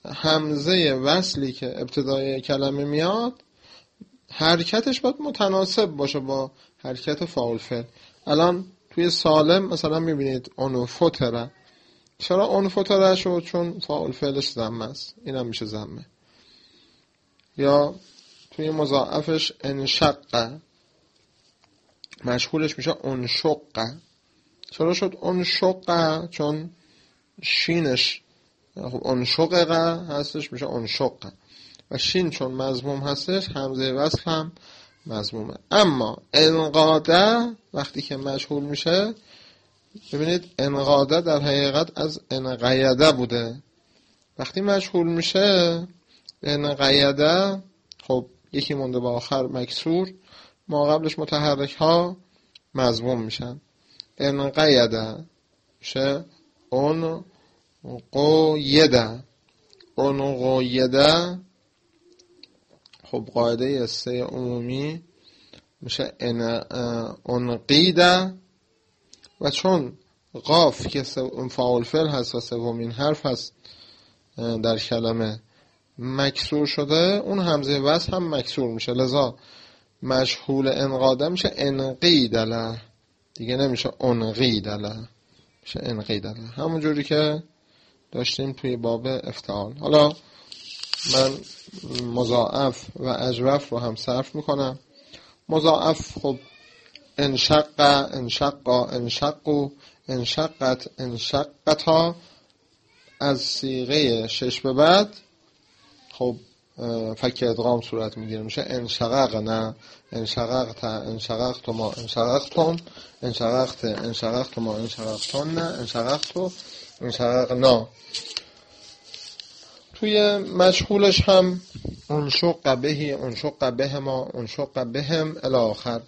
همزه وصلی که ابتدای کلمه میاد حرکتش باید متناسب باشه با حرکت فاعل فعل. الان توی سالم مثلا میبینید اون فطره. چرا اون فطره شد؟ چون فاعل فعلش ضمه است، اینم میشه ضمه. یا توی مضاعفش انشقه، مشغولش میشه انشقه. چرا شد انشقه؟ چون شینش خب انشقه هستش، میشه انشقه. و شین چون مضموم هستش همزه وصل هم مضمومه. اما انقاده وقتی که مشغول میشه، ببینید انقاده در حقیقت از انقیده بوده. وقتی مشغول میشه انقیده، خب یکی مونده با آخر مکسور، ما قبلش متحرک ها مضموم میشن. انقیده میشه اون قیده. اون قیده خب قاعده سه عمومی میشه اون قیده. و چون قاف که فاعل فعل هست و سومین حرف هست در کلمه مکسور شده، اون همزه وصل هم مکسور میشه، لذا مشغول انقاده میشه انقیدله، دیگه نمیشه انقیدله، میشه انقیدله، همون جوری که داشتیم توی باب افتعال. حالا من مضاعف و اجوف رو هم صرف میکنم. مضاعف خب انشق، انشقا، انشقو، انشقت، انشقتا، از صیغه شش به بعد خب فک ادغام صورت میگیره، میشه انشققنا، انشققتا، انشققتما، انشققتم، انشققت، انشققتما، انشققتن، انشققتو، انشققنا. توی مشغولش هم انشق بهی، انشق بهما، انشق بهم الی آخر،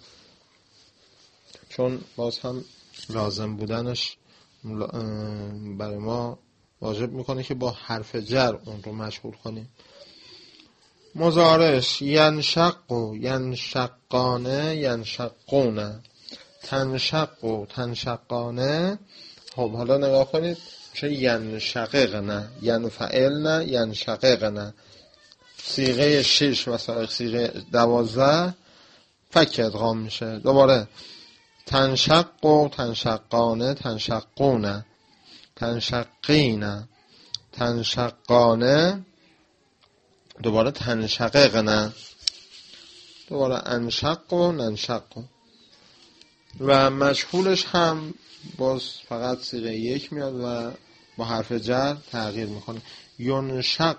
چون باز هم لازم بودنش برای ما واجب میکنه که با حرف جر اون رو مشغول کنیم. مضارعش ینشق و ینشقانه ینشقونه، تنشق و تنشقانه. خب حالا نگاه کنید، چه ینشققنه، ینفعلنه، ینشققنه. صیغه شش و صیغه دوازده فک ادغام میشه. دوباره تنشق و تنشقانه، تنشقونه، تنشقینه، تنشقانه، دوباره تنشققنه، دوباره انشق و ننشق. و مشغولش هم باز فقط صیغه یک میاد و با حرف جر تغییر میکنه. ینشق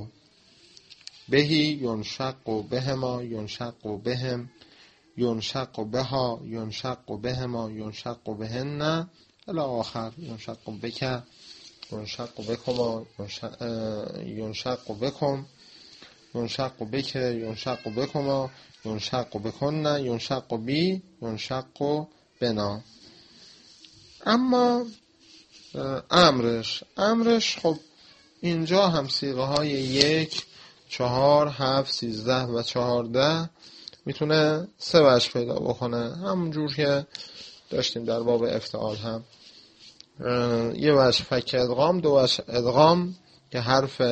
بهی، ینشق بهما، ینشق بهم، ینشق بها، ینشق بهما، ینشق بهن الی آخر. ینشق بک، ینشق بکما، ینشق بکم، ینشق بک، ینشق بکما، ینشق بکن، ینشق بی، ینشق بنا. اما امرش امرش خب اینجا هم صیغه های یک، چهار، هفت، سیزده و چهارده میتونه سه وجه پیدا بکنه، همون جور که داشتیم در باب افتعال هم. یه وجه فک ادغام، دو وجه ادغام که حرف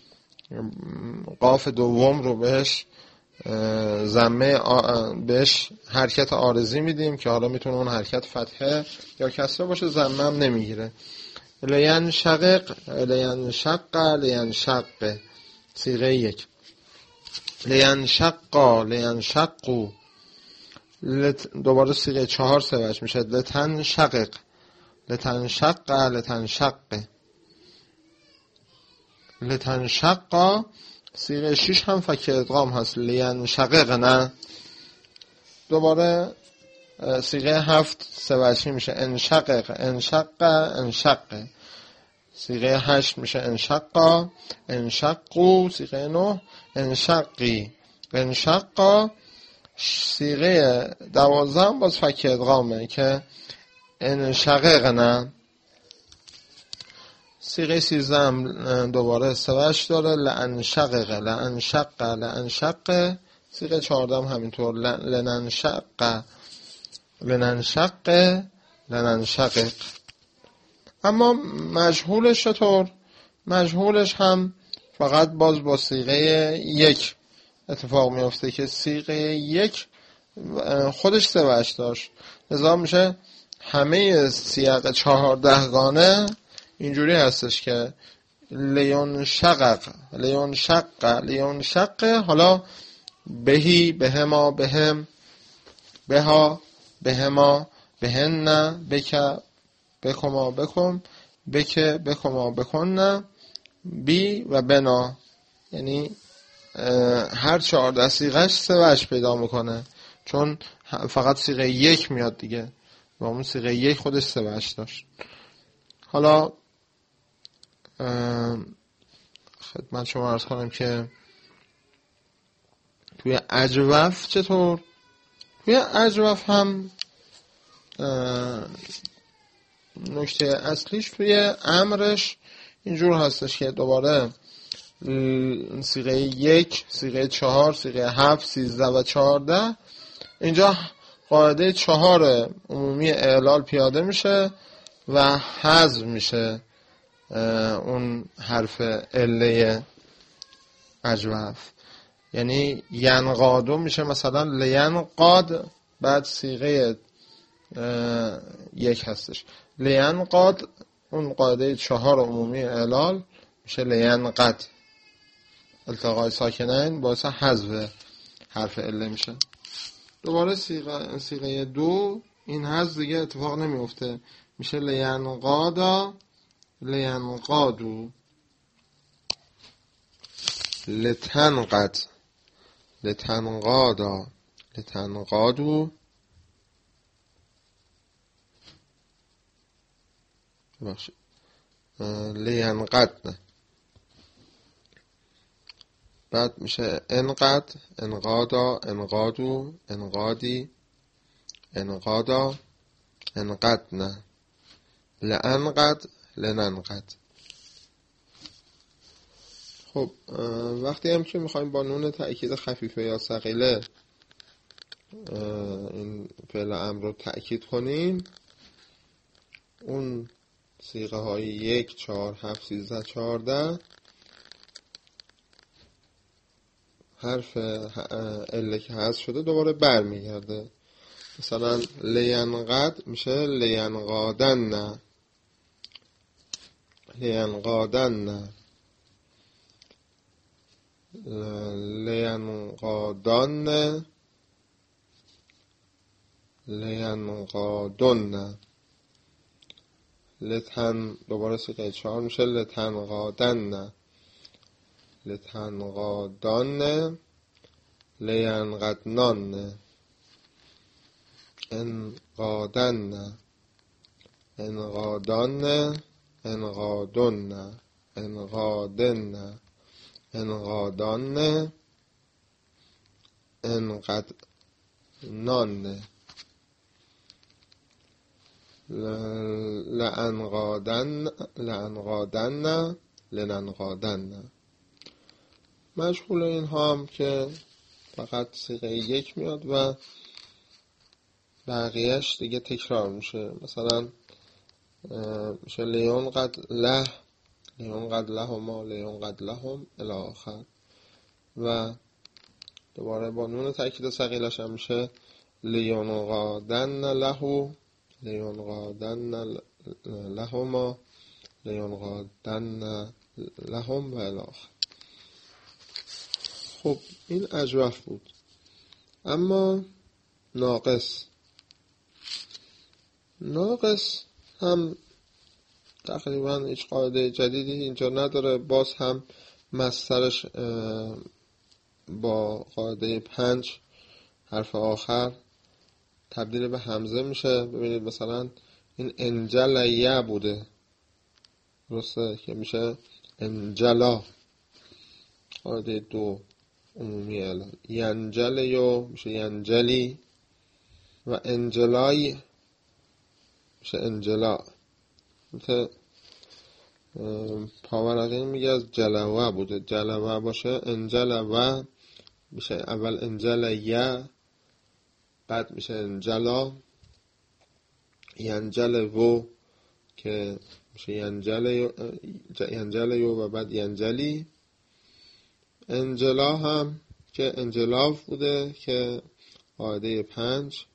قاف دوم رو بهش ضمه بهش حرکت عارضی میدیم که حالا میتونه اون حرکت فتحه یا کسره باشه، ضمه هم نمیگیره. لین شقق، لین شق، لین شق، صیغه یک. لین شقا، لین شقو، دوباره صیغه چهار سه وجه میشه. لتن شقق، لتن شق، لتن شق، لتن شقا. صیغه شش هم فک ادغام هست، لین شقق نه. دوباره صیغه هفت سه وجهی میشه، انشقق، انشق، انشق. صیغه هشت میشه انشقا، انشقو. صیغه نه انشقی، انشقا. صیغه دوازده باز فک ادغامه که انشقق نه. صیغه سیزده هم دوباره سه وجه داره، لانشقق، لانشق، لانشق. صیغه چهارده هم همینطور، لننشق، لننشق، لننشقق. اما مجهولش چطور؟ مجهولش هم فقط باز با صیغه یک اتفاق میفته که صیغه یک خودش سه وجه داشت. لذا میشه همه سیاق چهارده گانه اینجوری هستش که لیون شقق لیون شق لیون شق، حالا بهی بهما بهم بها بهما بهن بک بکما بکم بک بکما بکن بی و بنا، یعنی هر چهارده صیغه‌اش سه وجه پیدا میکنه چون فقط صیغه یک میاد دیگه و اون صیغه یک خودش سه وجه داشت. حالا خدمت شما عرض کنم که توی اجوف چطور؟ توی اجوف هم نکته اصلیش توی امرش اینجور هستش که دوباره صیغه یک، صیغه چهار، صیغه هفت، سیزده و چهارده، اینجا قاعده چهار عمومی اعلال پیاده میشه و حذف میشه اون حرف عله اجوف، یعنی ینقادو میشه مثلا لینقاد، بعد صیغه یک هستش لینقاد، اون قاعده چهار عمومی اعلال میشه لینقد، التقای ساکنین باعث حذف حرف عله میشه. دوباره صیغه صیغه دو این حذف دیگه اتفاق نمیفته، میشه لینقادا لینقادو لتنقد لتنقادا لتنقادو بخشید لینقد، بعد میشه انقد انقادا انقادو انقادی انقادا انقدنا لانقد لننقد. خب وقتی هم که میخوایم با نون تأکید خفیفه یا ثقیله این فعل امر رو تأکید کنیم، اون صیغه های یک، چهار، هفت، سیزده، چهارده حرف عله که حذف شده دوباره برمیگرده. مثلا لینقد میشه لینقادن لینقادن لینقادن لینقادن لتن دوباره صیغه چهار میشه لتنقادن لتنقادن لینقدنان انقادن انقادن انقادن انقادن انقادن انقدنان لانقادن لانقادن لننقادن. مشغول این ها هم که فقط صیغه یک میاد و بقیهش دیگه تکرار میشه. مثلا میشه لیون قد له لیون قد لهما لیون قد لهم الی آخر، و دوباره با نون تأکید ثقیلش هم میشه لیون قادن لهو لیون قادن لهما لیون قادن لهم و الی آخر. خب این اجوف بود. اما ناقص ناقص هم تقریبا هیچ قاعده جدیدی اینجا نداره، باز هم مصدرش با قاعده پنج حرف آخر تبدیل به همزه میشه. ببینید مثلا این انجلیه بوده درسته که میشه انجلا، قاعده دو عمومی اعلان. ینجلیو میشه ینجلی و انجلای میشه انجلا. مثل پاورقی میگه از جلوه بوده، جلوه باشه انجلوه میشه اول انجلیه بعد میشه انجلا. ینجلو که میشه ینجلیو ینجلیو و بعد ینجلی انجلا هم که انجلاف بوده که قاعده پنج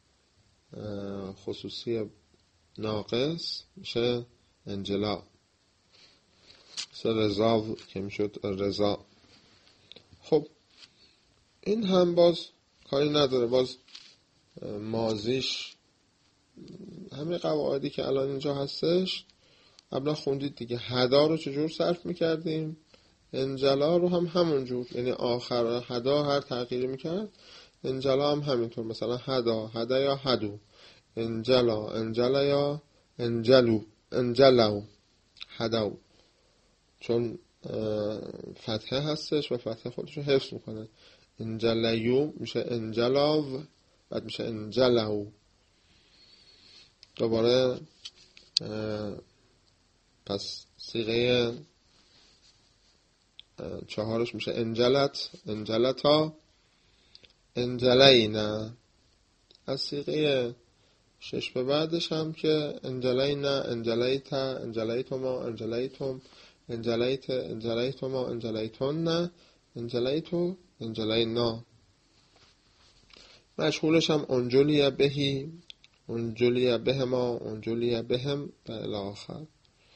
خصوصی ناقص میشه انجلا، مثل رضا که میشد رضا. خب این هم باز کاری نداره، باز ماضیش همین قواعدی که الان اینجا هستش قبلا خوندید دیگه. هدا رو چجور صرف میکردیم؟ انجلا رو هم همون جور، یعنی آخر هدا هر تغییری میکرد انجلا هم همینطور، مثلا هدا، هدا یا هدو، انجلا، انجلا یا انجلو، انجلو، هدو، چون فتحه هستش و فتحه خودش رو حفظ میکنه. انجلیو میشه انجلاو، بعد میشه انجلو. دوباره پس صیغه چهارش میشه انجلت، انجلتا، انجلینا. از صیغه شش به بعدش هم که انجلینا، انجلیتا، انجلیتما، انجلیتم، انجلیت، انجلیتما، انجلیتون، انجلیتو، انجلینا. مشغولش هم انجلیه بهی، انجلیه بهما، انجلیه بهم و الی آخر.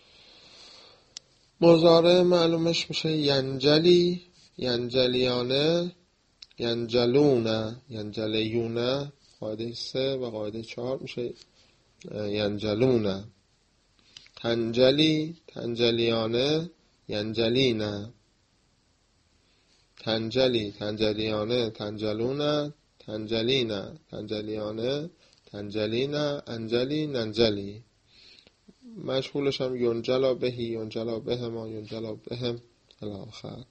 مضارع معلومش میشه ینجلی، ینجلیانه، ینجلونه، ینجلیونه. قاعده سه و قاعده چهار میشه ینجلونه. تنجلی، تنجلیانه، ینجلینه. تنجلی، تنجلیانه، تنجلونه، تنجلینه، تنجلیانه، تنجلینه، انجلی، ننجلی. مشغولش هم ینجلا بهی، ینجلا بهما، ینجلا بهم الی آخر.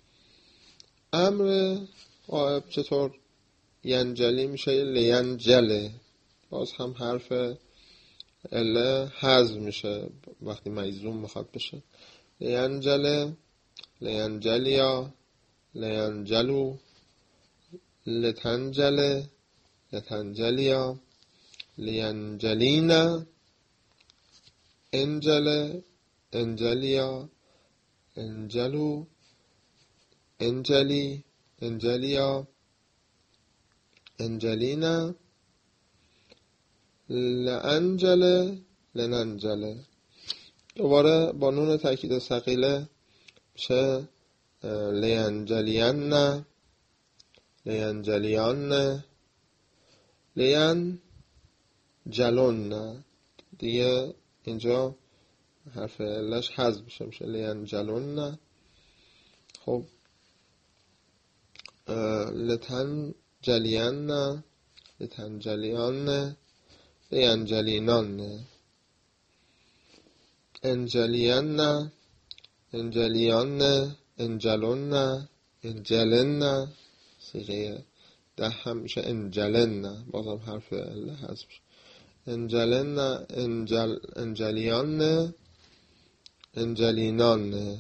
امر غائب چطور ینجلی میشه لینجله، باز هم حرف اله حذف میشه وقتی مجزوم میخواد بشه. لینجله، لینجلیا، لینجلو، لتنجله، لتنجلیا، لینجلینا، انجله، انجلیا، انجلو، انجلی، انجلیا، انجلینا، لانجله، لننجله. دوباره با نون تاکید ثقیله میشه لینجلیان، لینجلیان، لین جلون. دیگه اینجا حرف لش حذف میشه، میشه لین جلون. خب لتن جلیان، لتن جلیان، لین جلینان، انجلیان، انجلیان، انجلون، انجلن. صیغه ده هم میشه انجلن، بازم حرف ال حذف میشه. انجلن، انجل، انجلیان، انجلینان،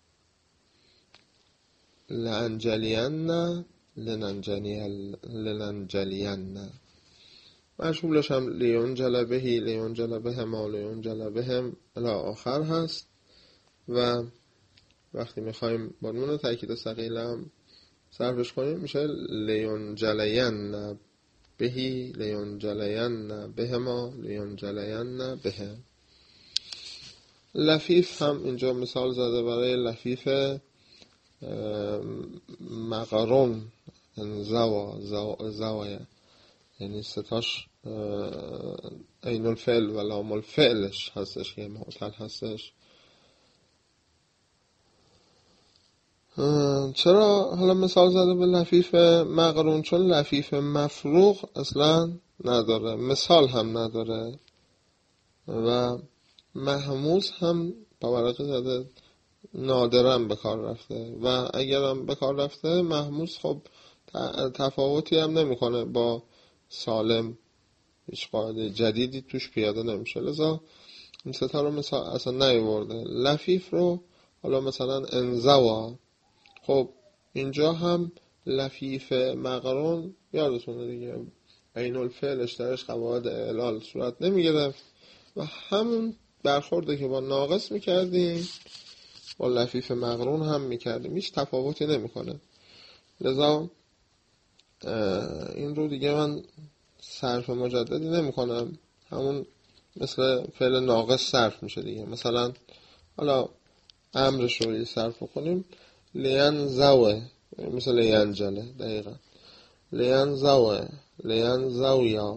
لانجلیان، لننجلیان، لننجلیان. مشغولش هم لیونجل بهی، لیونجل بهما، لیونجل بهم الی آخر هست. و وقتی میخوایم با نون تاکید ثقیله هم صرفش کنیم میشه لیونجلین بهی، لیونجلین بهما، لیونجلین بهم. لفیف هم اینجا مثال زده برای لفیف مقرون، زوا، زوایه، یعنی ستاش عین الفعل و لام الفعلش هستش که معتل هستش. چرا حالا مثال زده به لفیف مقرون؟ چون لفیف مفروغ اصلا نداره، مثال هم نداره و محموز هم بابرقه زده نادراً به کار رفته و اگرم به کار رفته محموز خب تفاوتی هم نمیکنه با سالم، هیچ قاعده جدیدی توش پیاده نمیشه، لذا این ستا رو مثلا اصلا نیورده. لفیف رو حالا مثلا انزوا، خب اینجا هم لفیف مقرون یادتونه دیگه عین الفعلش درش قواعد اعلال صورت نمیگرفت و همون برخورده که با ناقص میکردیم با لفیف مقرون هم میکردیم، هیچ تفاوتی نمیکنه. لذا این رو دیگه من صرف مجددی نمیکنم، همون مثل فعل ناقص صرف میشه دیگه. مثلا حالا امرش رو یه صرف بکنیم، لین زوه، مثل لین جله دقیقا، لین زوه، لین زویا.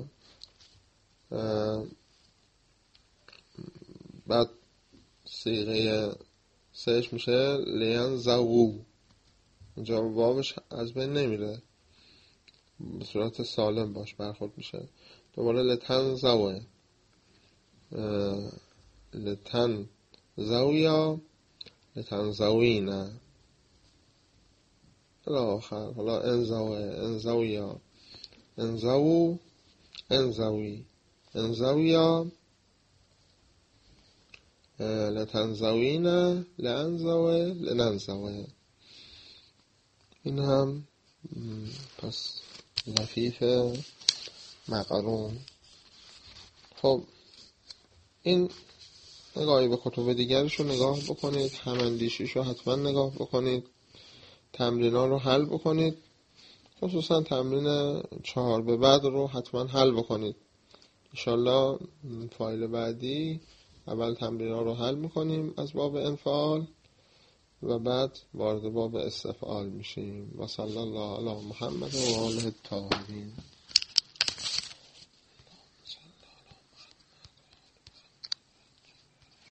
بعد صیغه سهش میشه لین زوو، اینجا واوش از بین نمیره، به صورت سالم باش برخورد میشه. دوباره لتن زوه، لتن زویا، لتن زوینه حالا آخر. حالا انزوه، انزویا، انزوو، انزوی، انزویا، لتنزوینه، لانزوه، لننزوه. این هم پس لفیف مقرون. خب این نگاهی به کتب دیگرش رو نگاه بکنید، هماندیشیش رو حتما نگاه بکنید، تمرین‌ها رو حل بکنید، خصوصا تمرین چهار به بعد رو حتما حل بکنید. انشالله فایل بعدی اول تمرین‌ها رو حل میکنیم از باب انفعال و بعد وارد باب استفعال میشیم. و صلی الله علی محمد و آله الطاهرین.